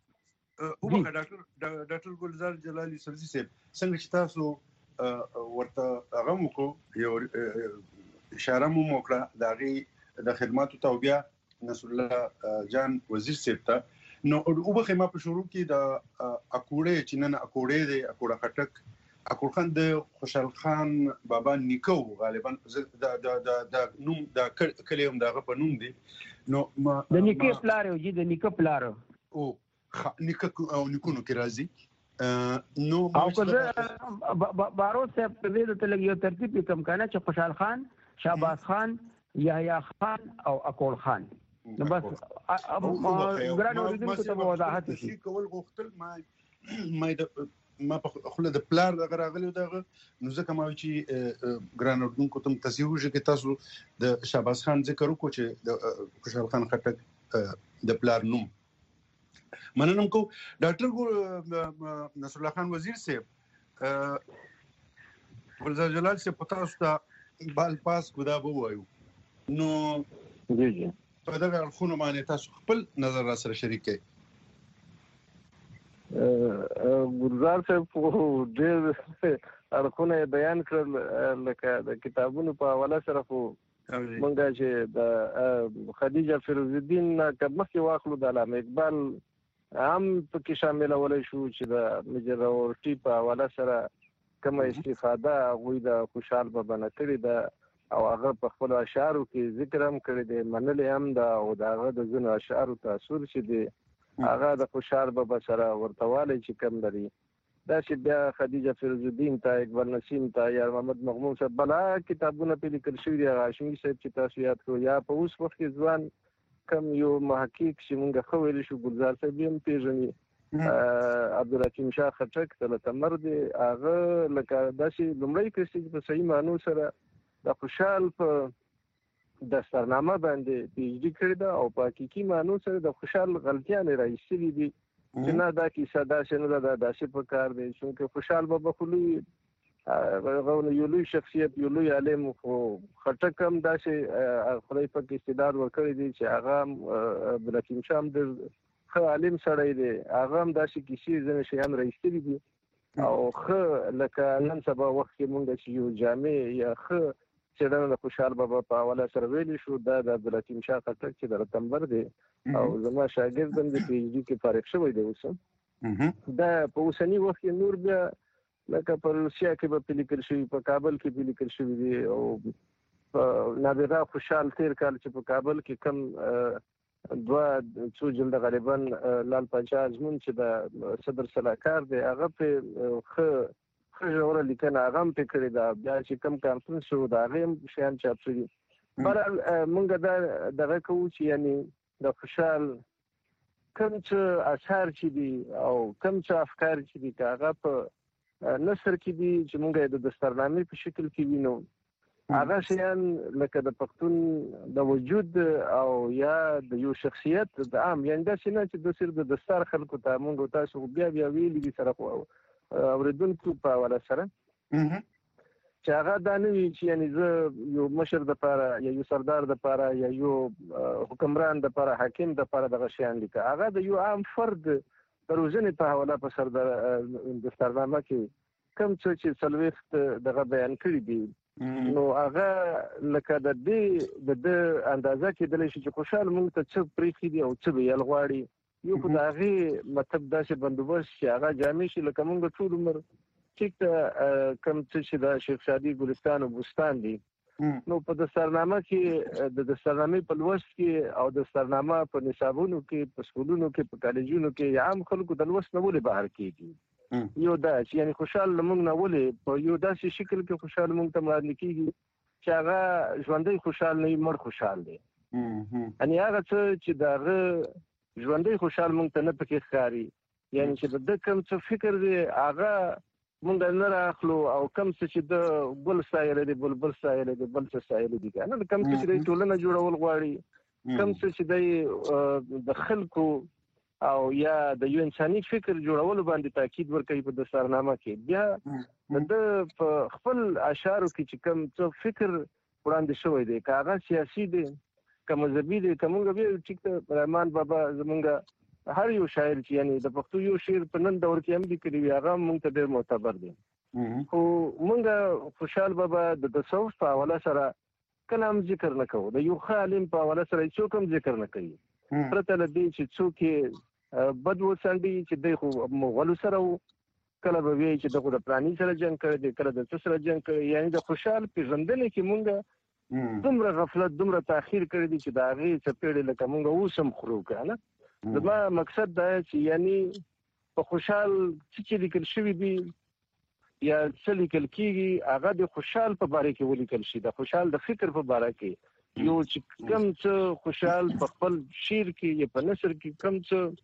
ډاکټر ګلزار جلالي سرزي صاحب څنګه چې تاسو ورته هغه مو یو اشاره مو وکړه د هغې د خدماتو ته بیا نصر الله جان وزیر صاحب ته نو وبخې ما په شروع کې د اکوړې چې نن اکوړې دی اکوړه خټک اکوړ خان د خوشحال خان بابا نیکو غالبا د نوم د کلیم دغه په نوم دی نو د نیکو پلار او د نیکو پلار او نیکو او نیکونو کې راځي نو او که بارو صاحب په دې ته لګي یو ترتیب کوم کنه چې خوشحال خان شهباز خان یحیی خان او اکوړ خان نو بس ګران اوریدونکو ته وضاحت شي کول غوښتل ما په خله د پلار دغه راغلی دغه نو ځکه ما چې ګران اوریدونکو ته تصحیح وشي کې تاسو د شهباز خان ذکر وکړو چې د خوشحال خان خټک د پلار نوم مننم کو ډاکټر نصر الله خان وزیر صاحب ګلزار جلال صاحب پتا استه بال پاس خدا به وایو نو جی په دغه خونو باندې تاسو خپل نظر را سره شریک کړئ ګلزار صاحب ډېر اړخونه بیان کړل لکه د کتابونو په حواله سره خو مونږ چې د خدیجه فیروز الدین مخکې واخلو د علامه اقبال هم پکې شاملولی شو چې د میجر راورټي په حواله سره کومه استفاده هغوی د خوشحال بابا نه کړې ده او هغه په خپلو اشعارو کې ذکر هم کړی دی منلې هم ده او د هغه د ځینو اشعارو تاثر چې دی هغه د خوشحال بابا سره ورته والی چې کم لري دا چې بیا خدیجه فیروز الدین ته اقبال نسیم ته یا محمد مغموم صاحب بلا کتابونه پرې لیکل شوي دي هغه هاشمي صاحب چې تاسو یاد کړو یا په اوس وخت کې ځوان کم یو محقق چې مونږ ښه ویلی شو ګلزار صاحب یې هم پېژني عبدالحکیم شاه خټک تلتمر دی هغه لکه داسې لومړی کس چې په صحیح معنو سره د خوشحال په دستارنامه باندې پی ایچ ډي کړې ده او په حقیقي معنو سره د خوشحال غلطیانې راایستلي دي چې نه دا کیسه داسې نه ده داسې په کار دی چونکې خوشحال بابا خو لوی یو لوی شخصیت یو لوی عالم خو خټک هم داسې خدای پاک استعداد ورکړی دی چې هغه عبدالحکیم شاه هم ډېر ښه عالم سړی دی هغه هم داسې کیسې ځینې شیان راایستلي دي او ښه لکه نن سبا وخت کې مونږ چې یو جامع یا ښه څېړنه د خوشحال بابا په حواله سره ویلی شو دا د عبدالحکیم شاه خټک چې د رتنبر دی او زما شاګرد هم د پی ایچ ډي کې فارغ شوی دی اوس دا په اوسني وخت کې نور بیا لکه په روسیه کې به پې لیکل شوي په کابل کې به لیکل شوي دي او په نابغه خوشحال تېر کال چې په کابل کې کم څو جلده غالبا لال پاچا ازمون چې د صدر سلاکار دی هغه پې ښه ژوره لیکنه هغه هم پې کړې ده بیا چې کم کانفرنس شو د هغې هم شیان چاپ شوي بهرحال مونږ دا دغه کوو چې یعنې د خوشحال کم څه اثار چې دي او کم څه افکار چې دي که هغه په نثر کې دي چې مونږ یې د دستارنامې په شکل کې وینو هغه شیان لکه د پښتون د وجود او یا د یو شخصیت د عام یعنې داسې نه چې د صرف د دستار خلکو ته مونږ تاسو بیا ویلي دي سره اورېدونکو په حواله سره چې هغه دا نه وي چې یعنې زه یو مشر دپاره یا یو سردار دپاره یا یو حکمران دپاره حاکم دپاره دغه شیان لیکه هغه د یو عام فرد د روزنې په حواله په دستارنامه کې کم څه چې څلوېښت دغه بیان کړي دي نو هغه لکه د دې اندازه کېدلی شي چې خوشحال موږ ته څه پرېښي دي او څه ویل غواړي یو خو د هغې مطلب داسې بندوبست چې هغه جامع شي لکه موږ ټول عمر ټیک ته کم څه چې د شیخ شادي ګلستان او بستان دي نو په دسترنامه کې د دسترنامې په لوست کې او دسترنامه په نصابونو کې په سکولونو کې په کالجونو کې عام خلکو د لوست نه ولې بهر کېږي یو دا چې یعنی خوشحال موږ نه ولې په یو داسې شکل کې خوشحال موږ ته وړاندې کېږي چې هغه ژوندی خوشحال نه مړ خوشحال دی یعنی هغه څه چې دغه ژوندی خوشحال موږ ته نه پکې ښکاري یعنی چې د کوم څه فکر دی هغه موږ نه راخلو او کوم څه چې د ګل سایل دی بلبل سایل دی بل څه سایل دی کنه کوم څه چې د ټولنه جوړول غواړي کوم څه چې د خلکو او یا د یو انساني فکر جوړولو باندې تاکید ورکوي په دسترنامه کې بیا د خپل اشعارو کې چې کوم څه فکر وړاندې شوی دی که هغه سیاسي دی که مذهبي دی که موږ بیا ټیک ته رحمان بابا زمونږ هر یو شاعر چې یعنی د پښتو یو شعر په نن دور کې هم لیکلی وي هغه موږ ته ډېر معتبر دی خو موږ خوشحال بابا د تصوف په حواله سره کله هم ذکر نه کوو د یو ښه عالم په حواله سره څوک هم ذکر نه کوي پرته له دې چې څوک بد وسنډي چې دی خو مغولو سره و کله به وایي چې دغه د پرانی سره جنګ کړی دی کله د څه سره جنګ کړی یعنی د خوشحال پېژندنې کې موږ دومره غفلت دومره تاخیر کړی دی چې د هغې څپېړې لکه موږ اوس هم خورو که نه زما مقصد دا چې یعنی په خوشحال چې لیکل شوي دي یا څه لیکل کېږي هغه د خوشحال په باره کې ولیکل شي د خوشحال د فکر په باره کې یو چې کوم څه خوشحال په خپل شعر کې یا په نثر کې کوم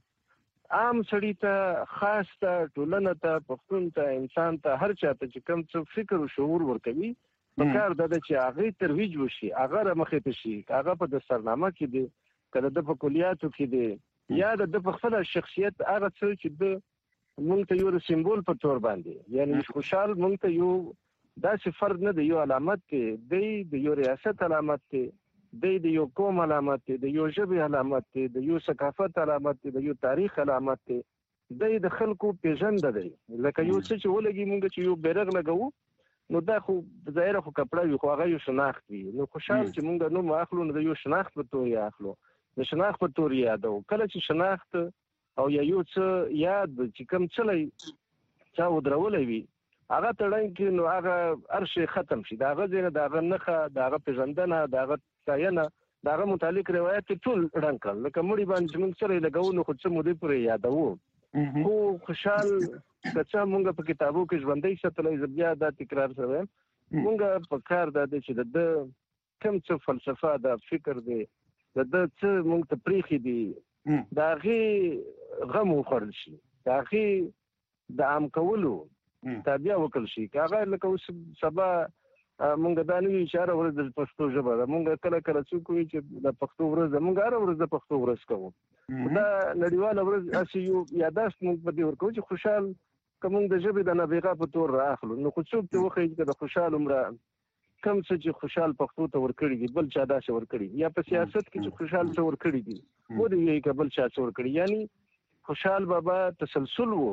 څه عام سړي ته خاص ته ټولنه ته پښتون ته انسان ته هر چا ته چې کوم څه فکر او شعور ورکوي په کار ده چې هغې ترویج وشي هغه رامخې ته شي هغه په دسترنامه کې دی که د په کلیاتو کې دی یا د په خپل شخصیت هغه څه چې د موږ ته یو سمبول په تور باندې یعنی خوشحال موږ ته یو داسې فرد نه دی یو علامت دی د یو ریاست علامت دی د یو قوم علامت دی د یو ژبې علامت دی د یو ثقافت علامت دی د یو تاریخ علامت دی د خلکو پیژنده دی لکه یو څه چې ولګي موږ چې یو بیرغ لګوو نو دا خو ظاهره خو کپړه وي خو هغه یو شناخت وي نو خوشحال چې موږ نوم اخلو نو د یو شناخت په تور یې اخلو د شناخت په تور یادو کله چې شناخت او یا یو څه یاد چې کوم څلی چا ودرولی وي هغه تړن کې نو هغه هر شی ختم شي د هغه ځای نه د هغه نښه د هغه پېژندنه د هغه ستاینه د هغه متعلق روایت ټول ړنګ کړل لکه مړي باندې چې موږ سره یې لګوو نو خو څه مودې پورې یادوو خو خوشحال که څه موږ په کتابو کې ژوندی ساتلی زه بیا دا تکرار سره وایم موږ په کار دا دی چې د کوم څه فلسفه د فکر دی د څه موږ ته پریښي دي د هغې غم وخوړل شي د هغې د عام کولو تابع وکړل شي که هغه لکه اوس سبا موږ دا نه وي چې هره ورځ د پښتو ژبه ده موږ کله کله څوک وایي چې د پښتو ورځ ده موږ هره ورځ د پښتو ورځ کوو دا نړیواله ورځ هسې یو یاداشت موږ په دې ورکوو چې خوشحال که موږ د ژبې د نابغه په تور رااخلو نو خو څوک ته وښیي چې د خوشحال عمره کم څه چې خوشحال پښتو ته ورکړي دي بل چا داسې ورکړي یا په سیاست کې چې خوشحال څه ورکړي دي و دې وایي که بل چا څه ورکړي یعنی خوشحال بابا تسلسل و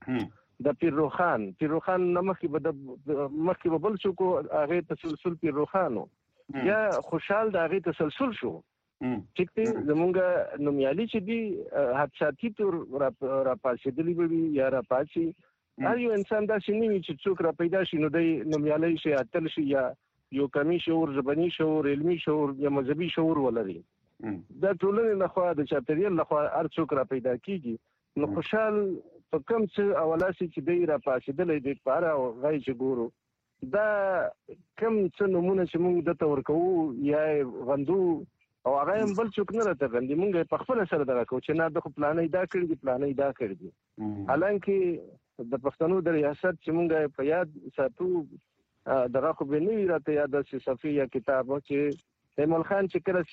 د پیر روخان نه مخکې به بل څوک هغې تسلسل پیر روخان و یا خوشحال د هغې تسلسل شو ټیک دی زمونږ نومیالي چې دي حادثاتي طور راپاڅېدلي به وي یا راپاڅي هر یو انسان داسې نه وي چې څوک را پیدا شي نو دی نومیالی شي اتل شي یا یو کمی شعور ژبني شعور علمي شعور یا مذهبي شعور ولري دا ټولنې لخوا د چاپېریال لخوا هر څوک را پیدا کېږي نو خوشحال په کوم څه اولاسي چې دی را پاڅېدلی دی په هره غی چې ګورو دا کوم څه نومونه چې موږ دته ورکوو یا غندو او هغه هم بل څوک نه راته غندي موږ په خپله سره دغه کوو چې نه د خو پلانۍ دا کړي دي پلانۍ دا کړي دي حالانکې د پښتنو د ریاست چې موږ په یاد ساتو دغه خو به نه وي راته یاد داسې صفحې یا کتاب چې ایمل خان چې کله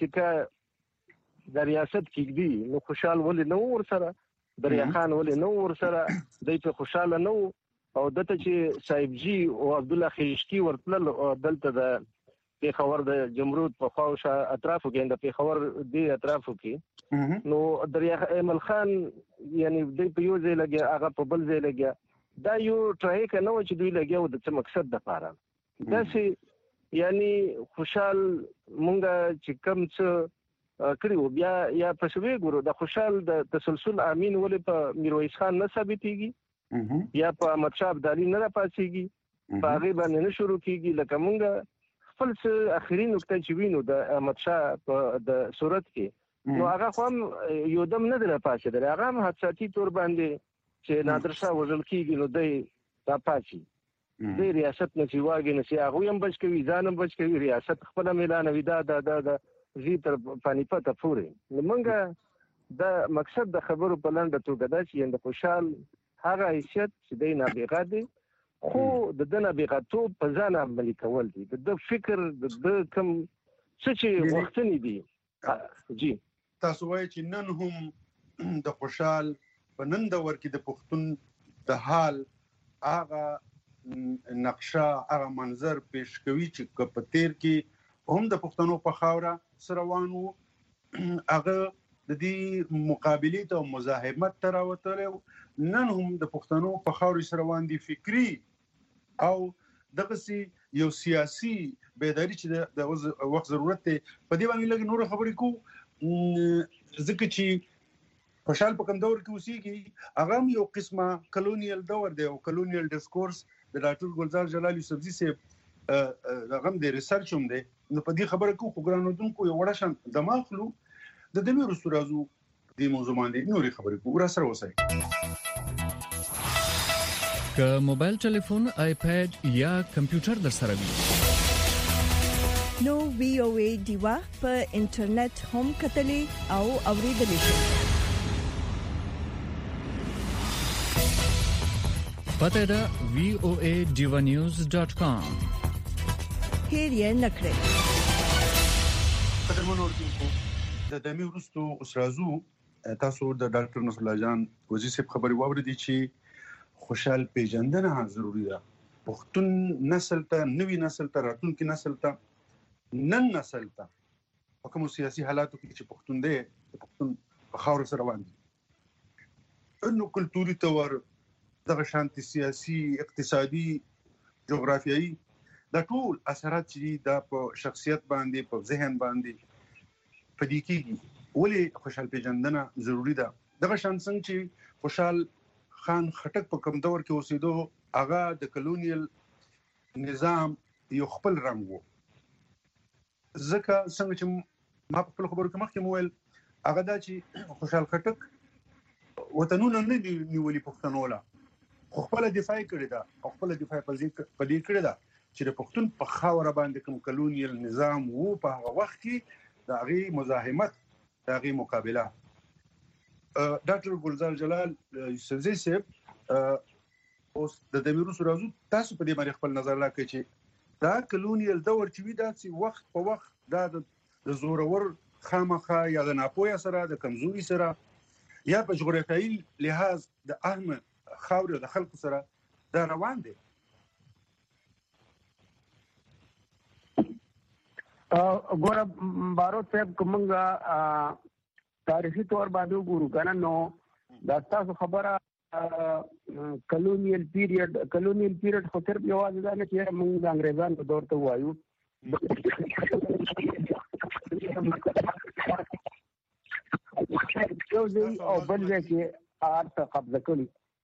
سکه د ریاست کېږدي نو خوشحال ولې نه و ورسره دریا خان ولې نه و ورسره دی په خوشحاله نه و او دته چې صاحبجي او عبدالله خیشتي ورتلل دلته د پیښور د جمرود په خواوشا اطرافو کې د پیښور دې اطرافو کې نو دریا ایمل خان یعنی دی په یو ځای لګیا هغه په بل ځای لګیا دا یو ټریک نه و چې دوی لګیا و د څه مقصد دپاره داسې یعنی خوشحال مونږ چې کم څه کړي وو بیا یا پس وی ګورو د خوشحال د تسلسل امین ولې په میرویس خان نه ثابتېږي یا په احمدشاه ابدالي نه راپاڅېږي په هغې باندې نه شروع کېږي لکه مونږ خپل اخري نقطه چې وینو د احمد شاه په د صورت کې نو هغه هم یو دم نه دی پاتې دی، هغه هم حادثاتي تور باندې چې نادر شاه وژل کېږي نو دی دا پاتې د ریاست نه چې واګي نه چې هغه هم بچ کوي، ځان هم بچ کوي، ریاست خپل اعلانوي دا زی تر پانیپت پورې. موږ د مقصد د خبرو په لنډه توګه دا چې د خوشحال هغه حیثیت چې دی نابغه دی، خو د دنه بیغتوب په ځان عملي کول دي، د فکر د کم څه چې وختنی دي. جی تاسو وایي چې نن هم د خوشحال په نن دور کې د پښتون د حال هغه نقشه هغه منظر پیش کوي چې په تیر کې هم د پښتنو په خاوره سروانو هغه د دې مقابلې ته مزاحمت تر راوتل. نن هم د پښتنو په خاورې سروان دي فکری او دغه سي یو سیاسي بیداری چې د وخت ضرورت دی. په دې باندې لږ نور خبرې کو ځکه چې خوشحال په کوم دور کې اوسېږي هغه یو قسمه کلونیل دور دی او کلونیل ډیسکورس د ډاکټر ګلزار جلال یوسفزي صاحب هغه د ریسرچ هم دی. نو په دې خبره کو ګرانودونکو یو وړه شان دماغلو د دې وروسته راځو د موضوع باندې نورې خبرې کو را سره وسای. که موبایل ټلیفون، آیپاد یا کمپیوټر در سره وي نو وی او ای دیوا په انټرنیټ هم کتلې او اوریدلې شئ. پته دا voaDivanews.com. هیر یې نکړئ. قدرمن اوریدونکو د دمي وروسته اوس راځو تاسو د ډاکټر نصر الله جان وزیر صاحب خبري واوریدي چې خوشحال پیژندنه ضروری ده. پښتون نسل ته، نوی نسل ته، راتلونکي نسل ته، نن نسل ته په کوم سیاسي حالاتو کې چې پښتون دی پښتون په خاور سره روان دي نو کلتوري تور دغه شانتي سیاسي، اقتصادي، جغرافیایي دا ټول اثرات چې دا په شخصیت باندې په ذهن باندې پدې کېږي. ولې خوشحال پیژندنه ضروری ده؟ دغه شان څنګه چې خوشحال خان خټک په کوم دور کې اوسېدو هغه د کلونیل نظام یو خپل رنګ وو. ځکه څنګه چې ما په خپل خبرو کې مخکې مویل هغه دا چې خوشحال خټک وطنونه نه دی نیولي پښتنو له، خو خپل دفاع کړې ده او خپل دفاع په دې کړې ده چې د پښتون په خاوره باندې کوم کلونیل نظام وو په هغه وخت کې د هغې مزاحمت، د هغې مقابله. ډاکټر ګلزار جلال یوسفزي صاحب اوس د دمي وروسته راځو تاسو په دې باندې خپل نظر راکړئ چې دا کلونیل دور چې وي دا چې وخت په وخت دا د زورور خامخا یا د ناپوهه سره د کمزوري سره یا په جغرافیایي لحاظ د اهم خاورې د خلکو سره دا روان دي. ګوره بارود صاحب کومه تاریخي تور باندې وګورو کنه نو دا تاسو خبره کلونیل پیریډ خو صرف یوازې دا نه چې موږ د انګریزانو دور ته وایو یو ځای او بل ځای کې ارته قبضه کړي.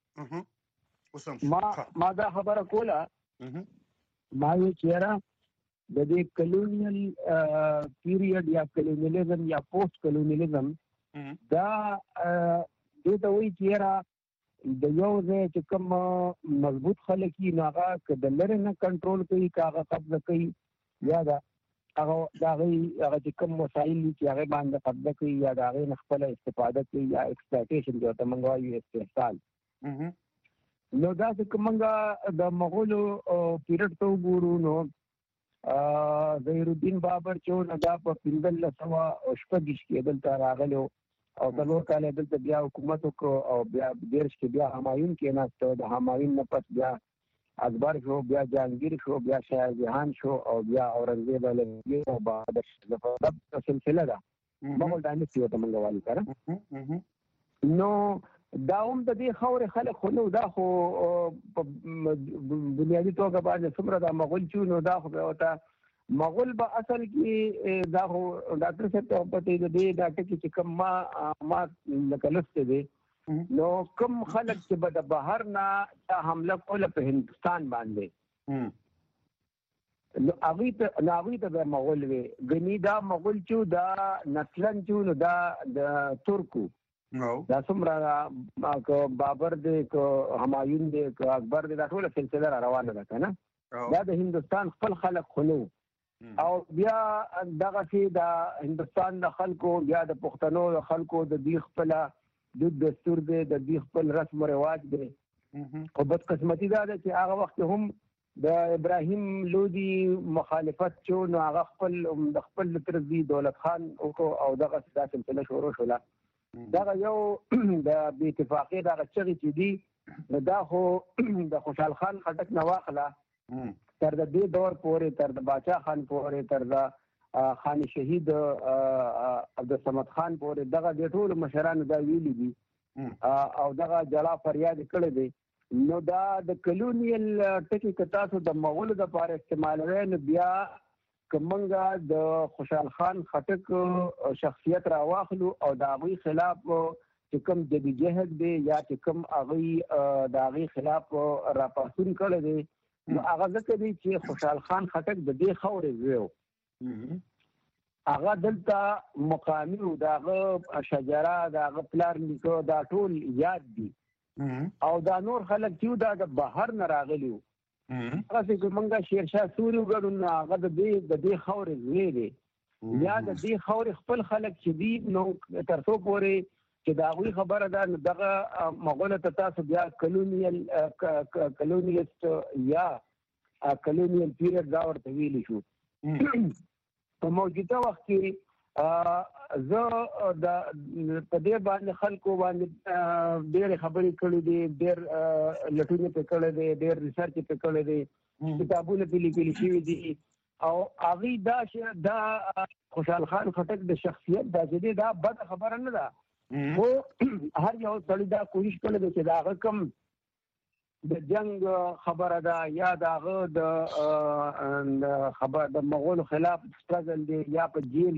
ما دا خبره کوله ما یې چیرې د دې کلونیل پیریډ یا کلونیلیزم یا پوسټ کلونیلیزم دا دې ته وایي چیرې د یو ځای چې کوم مضبوط خلک یې هغه که د لرې نه کنټرول کوي که هغه قبضه کوي یا هغه چې کوم وسایل دي چې هغې باندې قبضه کوي یا د هغې نه خپله استفاده کوي یا ایکسپلایټیشن چې ورته موږ وایو استحصال. نو داسې که موږ د مغولو پیریډ ته وګورو نو ظهیرالدین بابر چې و نو دا په 1526 کې دلته راغلی او 4 کاله دلته بیا حکومت وکړو او بیا 13 کې بیا همایون کېناست. د همایون نه پس بیا اکبر شو، بیا جهانګیر شو، بیا شاه جهان شو او بیا اورنګزیب علیه او بهادر شاه سلسله ده مغول ډایناسټي ورته موږ وایو که نه. نو دا هم د دې خاورې خلک خو نو دا خو په بنیادي توګه باندې څومره دا مغول چې نو دا خو بیا ورته مغول به اصل کې دا خو ډاکټر صاحب ته پته د دې دا ټکي چې کوم ما لکه لسته دی نو کوم خلک چې به د بهر نه حمله کوله په هندوستان باندې نو هغه ته مغول وي غني دا مغول چې دا نسلن چې دا د ترکو دا څومره بابر دې کو همایون دې کو اکبر دې دا ټول سلسله روانه ده کنه دا د هندستان خپل خلک خلو او بیا دغه چې د هندستان د خلکو بیا د پښتنو د خلکو د دې خپل د دستور دی د دې خپل رسم او رواج دی او بدقسمتي دا ده چې هغه وخت هم د ابراهیم لودي مخالفت چو نو هغه خپل ترزي دولت خان او دغه سلسله شروع شوله دغه یو د بې اتفاقۍ دغه چغې چې دي دا خو د خوشحال خان خټک نه واخله تر د دې دور پورې تر د باچا خان پورې تر د خان شهید عبدالصمد خان پورې دغه د ټولو مشرانو دا ویلي دي او دغه جلا فریاد کړی دی نو دا د کلونیل ټکي که تاسو د مغولو دپاره استعمالوئ نو بیا که موږ د خوشحال خان خټک شخصیت راواخلو او د هغوی خلاف چې کوم جدوجهد دی یا چې کوم هغوی د هغوی خلاف راپاڅون کړی دی نو هغه ځکه دی چې خوشحال خان خټک د دې خاورې زوی هغه دلته مقامي و د هغه شجره د هغه پلار نیکه دا ټول یاد دي او دا نور خلک چې دا د بهر نه راغلي وو هغسې که موږ شیرشاه سوري وګڼو نو هغه د دې خاورې زوی دی یا د دې خاورې خپل خلک چې دي نو تر څو پورې چې د هغوی خبره ده نو دغه مغولو ته تاسو بیا کلونیلسټ یا کلونیل پیریډ دا ورته ویلی شو په موجوده وخت کې زه په دې باندې خلکو باندې ډېرې خبرې کړې دي ډېر لټونه پې کړی دی ډېر ریسرچ پې کړی دی کتابونه پې لیکلي شوي دي او هغوی دا خوشحال خان خټک د شخصیت دا چې دی دا بده خبره نه ده خو هر یو سړي دا کوشش کړی دی چې د هغه کوم د جنگ خبره ده یا د هغه د مغولو خلاف سټرګل دی یا په جیل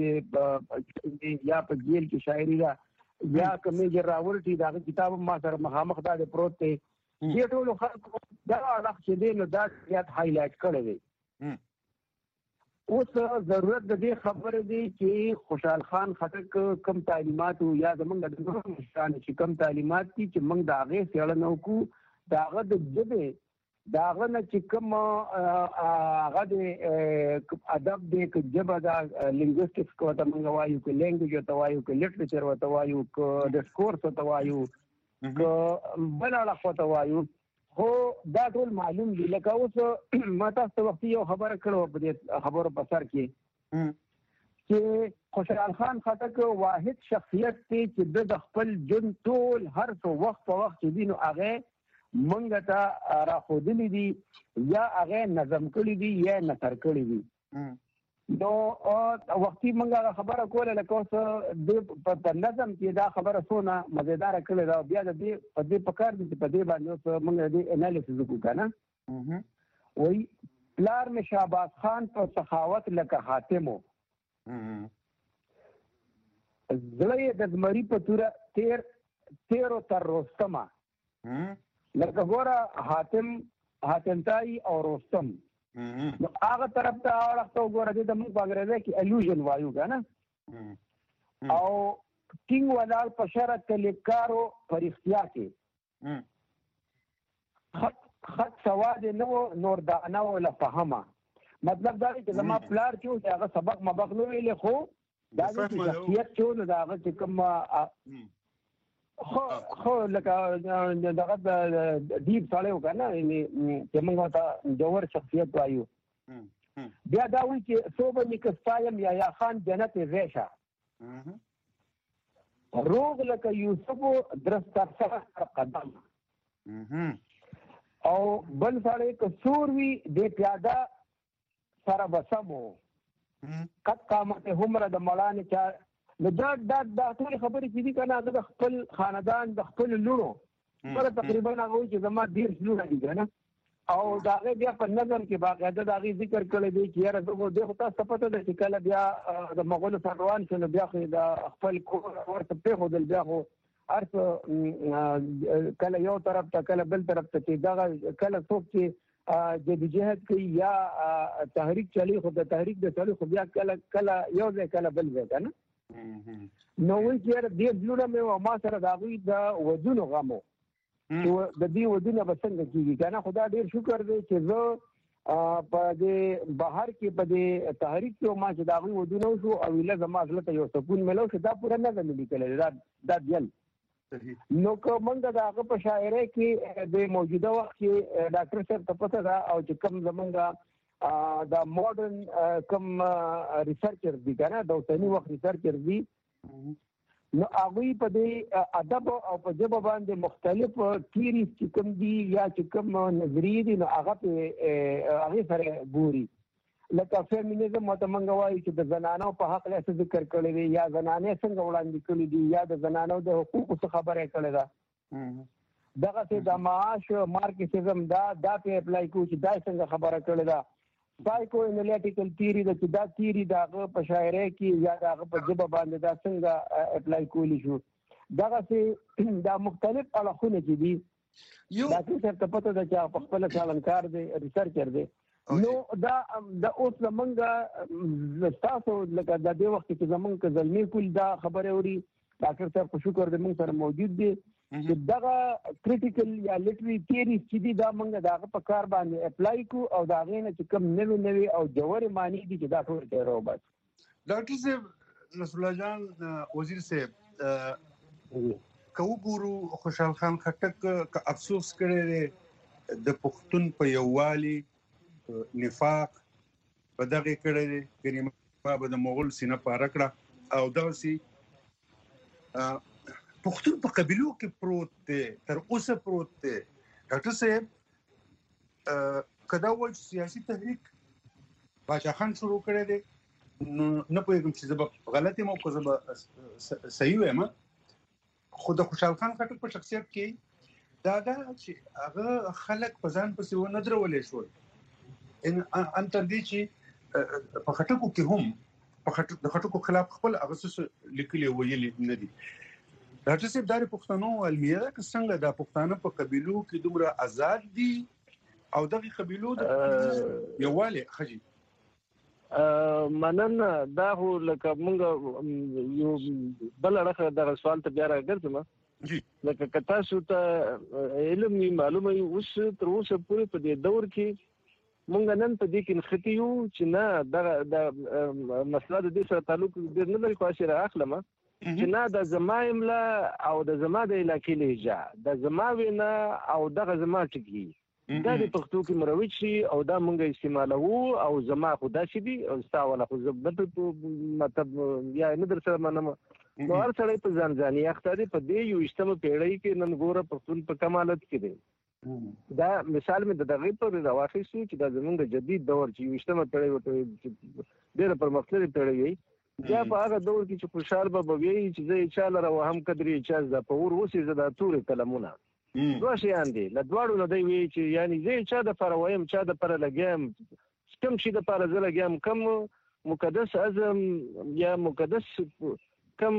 کې شاعري ده یا که میجر راولټي د هغه کتاب ما سره مخامخ دا دی پروت دی دې ټولو خلکو دا اړخ چې دی نو دا زیات هایلایټ کړی دی اوس ضرورت د دې خبرې دی چې خوشحال خان خټک کم تعلیمات یا زموږ د نورو مشرانو چې کم تعلیمات دي چې موږ د هغې څېړنه وکړو د هغه د ژبې د هغه نه چې کوم هغه د ادب دی که ژبه ده لینګویسټکس که ورته موږ وایو که لینګویج ورته وایو که لټریچر ورته وایو که ډسکورس ورته وایو که بل اړخ ورته وایو خو دا ټول معلوم دي لکه اوس ما تاسو ته وختي یو خبره کړې په دې خبرو په سر کې چې خوشحال خان خټک واحد شخصیت دی چې د خپل ژوند ټول هر څه وخت په وخت چې دي نو هغې موږ ته راښودلي دي یا هغې نظم کړي دي یا نثر کړي دي نو وختي موږ هغه خبره کوله لکه اوس په نظم کې دا خبره څونه مزیداره کړې ده بیا د دې په دې پکار دي چې په دې باندې اوس موږ د دې انالیسز وکړو که نه وایي پلار مې شهباز خان په سخاوت لکه حاتم و زړه یې د زمري په توره تیرو تر رستمه لکه ګوره حاتم تایي او رستم نو هغه طرف ته اړخ ته وګوره دې ته موږ په انګریزي کې الوژن وایو که نه او ټینګ ولاړ په شرط طلبکارو په رښتیا کې خط سواد نه و نور دانه و له فهمه مطلب دا دی چې زما پلار چې و چې هغه سبق مبق نه ویلې خو دا دی چې شخصیت چې و نو د هغه چې کوم خو لکه دغه ډیپ سړی و که نه چې موږ ورته جوهر شخصیت وایو بیا دا وایي چې صوبه مې که ستایم یا خان جنت ریشه روغ لکه یوسف درست سره قدم او بل سړی که سور وي دې پیاده سره به سم و قد قامت همره د مړانې چا نو دا ټولې خبرې چې دي که نه د خپل خاندان د خپلو لوڼو بله تقریبا هغه وایي چې زما 10 لوڼه دي که نه او د هغې بیا په نظم کې باقاعده د هغې ذکر کړی دی چې یاره دې خو تاسو ته پته ده چې کله بیا د مغولو سره روان شو نو بیا خو د خپل کور ورته پرېښودل بیا خو هر څه کله یو طرف ته کله بل طرف ته چې دغه کله څوک چې جدوجہد کوي یا تحریک چلی خو د تحریک د چلی خو بیا کله یو ځای کله بل ځای کنه نو وایي چې دې ځلونه مې ما سره د هغوی د ودونو غم و چې د دې ودونه به څنګه کېږي که نه خو دا ډېر شکر دی چې زه په دې بهر کې په دې تحریک کې ما چې د هغوی ودونه وشو او ایله زما زړه ته یو سکون میلو شو دا پوره نه ده مې لیکلی دا بیل نو که موږ د هغه په شاعرۍ کې د موجوده وخت کې ډاکټر صاحب ته پته ده او چې کوم زمونږ د ماډرن کوم ریسرچر دي که نه د اوسني وخت ریسرچر دي نو هغوی په دې ادب او په ژبه باندې مختلف تیوري چې کوم دي یا چې کوم نظریې دي نو هغه هغې سره ګوري لکه فیمینیزم ورته موږ وایو چې د زنانو په حق څه ذکر کړی دی یا زنانې څنګه وړاندې کړي دي یا د زنانو د حقوقو څه خبره یې کړې ده دغسې د معاش مارکسیزم دا پې اپلای کوو چې دا څنګه خبره کړې ده سایکو انالیټیکل تیوري ده چې دا تیوري د هغه په شاعرۍ کې یا د هغه په ژبه باندې دا څنګه اپلای کولی شو دغسې دا مختلف اړخونه چې دي ډاکټر صاحب ته پته ده چې هغه په خپله څالنکار دی ریسرچر دی نو دا اوس زمونږ ستاسو لکه د دې وخت کې زمونږ که زلمي کول دا خبرې اوري ډاکټر صاحب په شکر د موږ سره موجود دی چې دغه کرټیکل یا لټري تیریز چې دي دا موږ د هغه په کار باندې اپلای کړو او د هغې نه چې کوم نوي او ژورې معنی دي چې دا ټول ته راوباسو. ډاکټر صاحب نصر الله جان وزیر صاحب که وګورو خوشحال خان خټک که افسوس کړی دی د پښتون په یووالي نفاق په دغه کړی دی ګنې ما به د مغول سینه پاره کړه او دغسې پښتون په قبیلو کې پروت دی تر اوسه پروت دی. ډاکټر صاحب که دا وایي چې سیاسي تحریک باچا خان شروع کړی دی نو نه پوهېږم چې زه به غلط یم او که زه به صحیح وایم خو د خوشحال خان خټک په شخصیت کې دا ده چې هغه خلک په ځان پسې ونه درولی شول ان تر دې چې په خټکو کې هم د خټکو خلاف خپل هغه څه لیکلي ویلي نه دي. ډاکټر صاحب دا د پښتنو علمیه ده که څنګه دا پښتانه په قبیلو کې دومره آزاد دي او دغه قبیلو د یووالي ښه مننه دا خو لکه موږ یو بل اړخ دغه سوال ته بیا راګرځم لکه که تاسو ته علم معلومه وي اوس تر اوسه پورې په دې دور کې مونږ نن په دې کې نښتي یو چې نه دغه مسله د دې سره تعلق ډېر نه لري خو هسې رااخلم چې نه د زما املا او د زما د علاقې لهجه د زما وینا او دغه زما ټکي دا د پښتو کې مروج شي او دا مونږ استعمالوو او زما خو داسې دي او ستا والا خو زه مطلب یا نه در سره منم نو هر سړی په ځان ځاني اخته دی په دې 21مه پېړۍ کې نن ګوره پښتون په کم حالت کې دی. دا مثال مې د دغې پر راواخیستو چې دا زمونږ د جدید دور چې 21مه پېړۍ ورته ډېره پرمختللې پېړۍ وي بیا په هغه دور کې چې خوشحال به وایي چې زه یې چا لره وهم قدرې چا زده په اور اوس یې زه دا تورې قلمونه دوه شیان دي له دواړو نه دی وایي چې یعنې زه یې چا دپاره وایم چا دپاره لګیم کوم شي دپاره زه لګیم کوم مقدس عزم یا مقدس کم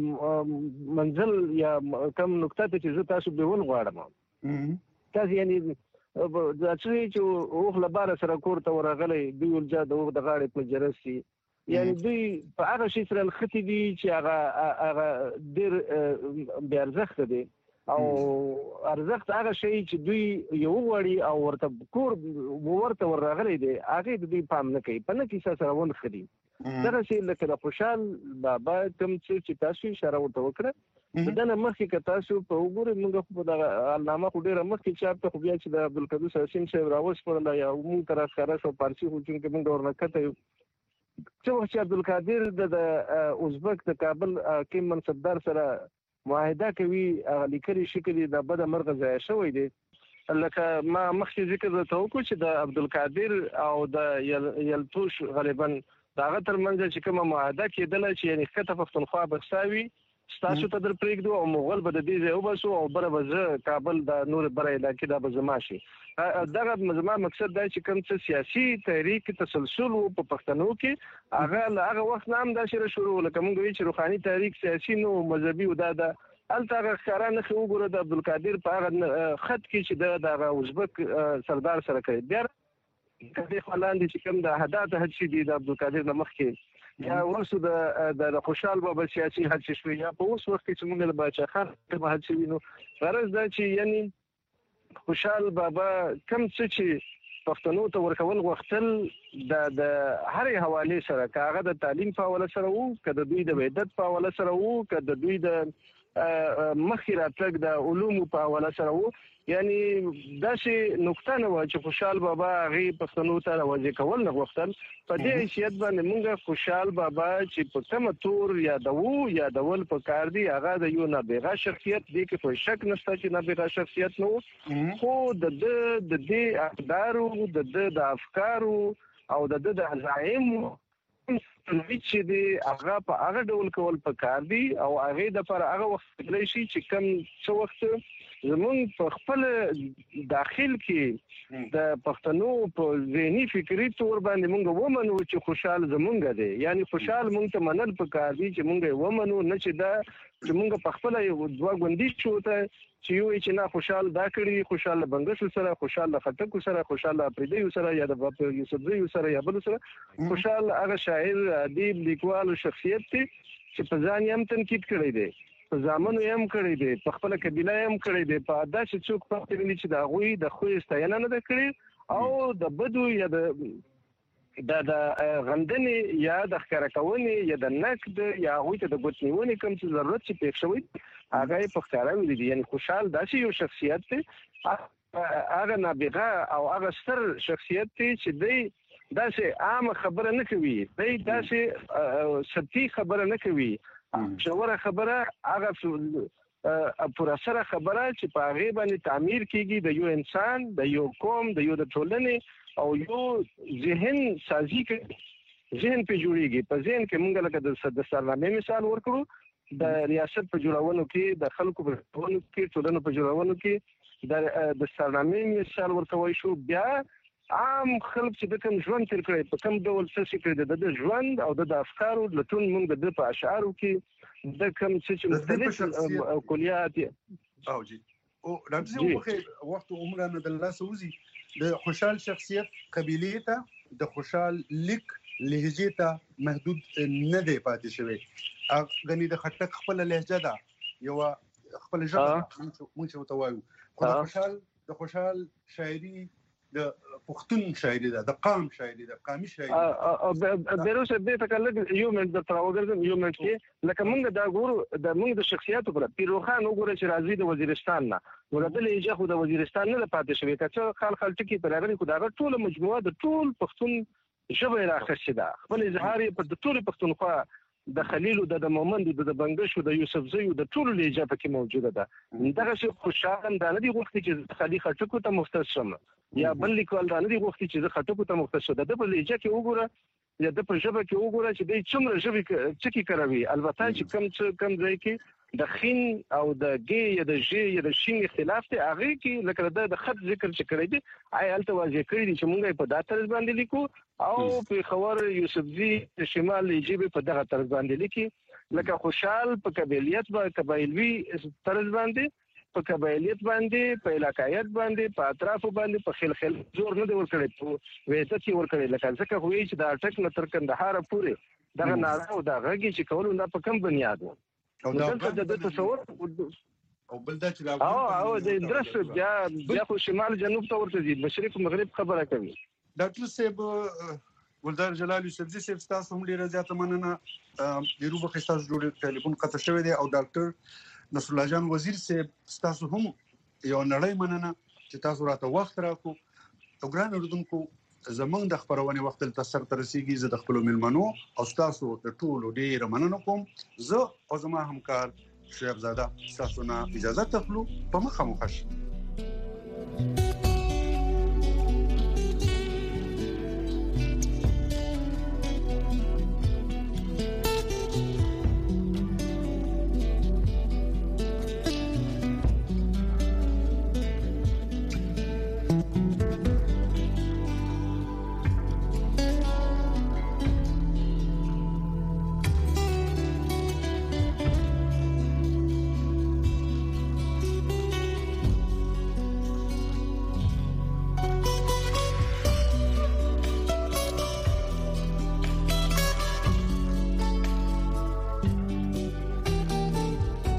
منزل یا کم نقطه ته چې زه تاسو بیرون غواړم تاسو یعنې دا چې اوښ له باره سره کور ته ورغلی دوی ولجا د اوښ د غاړې په جرس شي یعنې دوی په هغه شي سره نښتي دي چې هغه ډېر بې ارزښته دی او ارزښت هغه شی چې دوی یو وغواړي او ورته کور ورته ورغلی دی هغې د دوی پام نه کوي په نه کیسه سره ونښتي دغسې لکه د خوشحال بابا کوم چې تاسو اشاره ورته وکړه د نه مخکې که تاسو په وګورئ موږ خو په دغه علنامه خو ډېره مخکې چاپ ته خو بیا چې د عبدالقدوس حسین صاحب راوسپړله یا موږ ته راښکاره شو فارسي خو چونکې موږ ورنه کته یو څه وخت چې عبدالقادر د ازبک د کابل حکیم منصبدار سره معاهده کوي هغه لیکلي شکل یې د بده مرغه ضایع شوی دی لکه ما مخکې ذکر درته وکړو چې د عبدالقادر او د یلتوش غالبا د هغه ترمنځ چې کومه معاهده کېدله چې یعنې ښکته پښتونخوا به ښه وي ستاسو ته در پرېږدو او مغول به د دې ځای وباسو او بره به زه کابل د نور بره علاقې دا به زما شي دغه زما مقصد دا چې کوم څه سیاسي تحریک تسلسل و په پښتنو کې هغه له هغه وخت نه هم داسې شروع لکه موږ وایو چې روحاني تحریک سیاسي نه و مذهبي و دا د الته ښکارا نه وګوره د عبدالقادر په هغه خط کې چې د ازبک سردار سره کوي بیا کله خلاندې چې کوم د حدات حد شي د عبدالقادر نمخ کې یا ورسو د خوشحال بابا سیاسي حد شي یا په اوس وخت کې موږ له باچا خان په حد شي نو غرض دا چې یعنی خوشحال بابا کم څه چې پښتنو ته ورکول غوښتل د هرې حواله سره کاغه د تعلیم په حواله سره وو کده دوی د وحدت په حواله سره وو کده دوی د مخې راتګ د علوم په حواله سره وو یعنی دا چې نقطه نه و چې خوشحال بابا هغه پښتنو ته راوځي کول نه غوښتل په دې حیثیت باندې موږ خوشحال بابا چې په کوم تور یادول په کار دی هغه د یو نابغه شخصیت دی کې په شک نشته چې نابغه شخصیت نو خو د دې اقدارو د افکارو او د عزائم چې دی هغه په هغه ډول کول په کار دی او هغه د پر هغه وخت لري چې کم څو وخت زمون په خپل داخل کې د پښتنو په ذهني فکری تور باندې مونږ ومنو چې خوشحال زمونږ دی یعنی خوشحال مونږ ته منل په کار دی چې مونږ ومنو نه چې دا چې مونږ په خپل یو دوا غوندي چوته چې یو چې نه خوشحال دا کړی خوشحال بنګس سره خوشحال خټک سره خوشحال پریدي سره یا د یوسفزي سره یا بل سره خوشحال هغه شاعر ادیب لیکوال شخصیت چې په ځان یې هم تنقید کړی دی په ځامنو یې هم کړی دی په خپل قبیله یې هم کړی دی په داسې څوک پاتې نه چې د هغوی د خوی ستاینه نه ده کړې او د بدو یا د غندنې یا د ښکاره کونې یا د نقد یا هغوی ته د ګوت نیونې کوم چې ضرورت چې پېښ شوی هغه یې په ښکاره ویلي دي یعنی خوشحال داسې یو شخصیت دی هغه نابغه او هغه ستر شخصیت دی چې دی داسې عامه خبره نه کوي دی داسې سطحي خبره نه کوي شوره خبره هغه پر سره خبره چې په هغه باندې تعمیر کیږي د یو انسان د یو قوم د یو د ټولنې او یو ذهن سازي کې ذهن په جوړیږي په ذهن کې مونږ لکه د سرنامې مثال ورکړو د ریاست په جوړولو کې د خلکو په جوړولو کې ټولنو په جوړولو کې د سرنامې مثال ورکوي شو بیا عام خلک چې د کوم ژوند تیر کړی په کوم ډول څه کړی د ژوند او د افکارو لټون موږ د په اشعارو کې د کوم څه مختلف کلیات او جی او راځي وخت عمرانه د الله سوزي د خوشحال شخصیت قبيله ته د خوشحال لیک لهجه ته محدود نه دی پاتې شوی غني د خټک خپل لهجه ده یو خپل ژبه مونږ ته وایو د خوشحال شاعري د پښتون شاعري ده د قام شاعري ده قامي شاعري بیروسه دې تکلګ یو منټ د تراوګرزم یو منټ کې لکه مونږ دا ګورو د مونږ د شخصیت پر پیروخان وګوره چې راځي د وزیرستان نه ورته لېجه خو د وزیرستان نه پاتې شوی کچه خال ټکی پر راغلي خو دا ټول مجموعه د ټول پښتون ژبه راخښه ده خپل اظهار په د ټول پښتونخوا د خلیل او د مومند د بنګش او د یوسفزي او د ټول لېجه پکې موجوده ده دغه څه خوشحال د ندي وخت چې خلی خټکو ته مختص شم یا بل لیکوال د ندي وخت چې خټکو ته مختص شو د په لېجه کې وګوره یا د په ژبه کې وګوره چې د څومره ژبه چکی کوي البته چې کم ځای کې د خین او د ګ یا د ژ یا د شین اختلاف ته هغه کې لکه د خط ذکر چې کړی دی الته واضح کړی دی چې موږ په دا طرز باندې لیکو او په خبر یوسفزي شمال لېجه په دغه طرز باندې لیکي لکه خوشحال په قبیلیت باندې قبایلوي طرز باندې په قبایلیت باندې په علاقایت باندې په اطراف باندې په خلخل زور نه دی ورکړی په وېته کې ورکړی لکه ځکه خو یې چې د اټک نه تر کندهار پورې دغه ناره او د غږی چې کولو نه په کم بنیاد او د تصور او بل دا چې او د درس بیا خو شمال جنوب ته ورته دي مشرق مغرب خبره کوي ډاکټر صاحب ولدار جلال یوسفزي صاحب تاسو هم ډیره زیاته مننه د روبه خستاس جوړ ټلیفون قطع شوی دی او ډاکټر نصر الله جان وزیر صاحب تاسو هم یو نړۍ مننه چې تاسو راته وخت راکو او ګران اردوونکو زمونږ د خبرونه وخت تل تاسو ته رسیدي زه د خپل ملمنو او تاسو د ټولو ډیره مننه کوم زه او زما همکار شعیب زاده تاسو نه اجازه تخلو په مخه مخش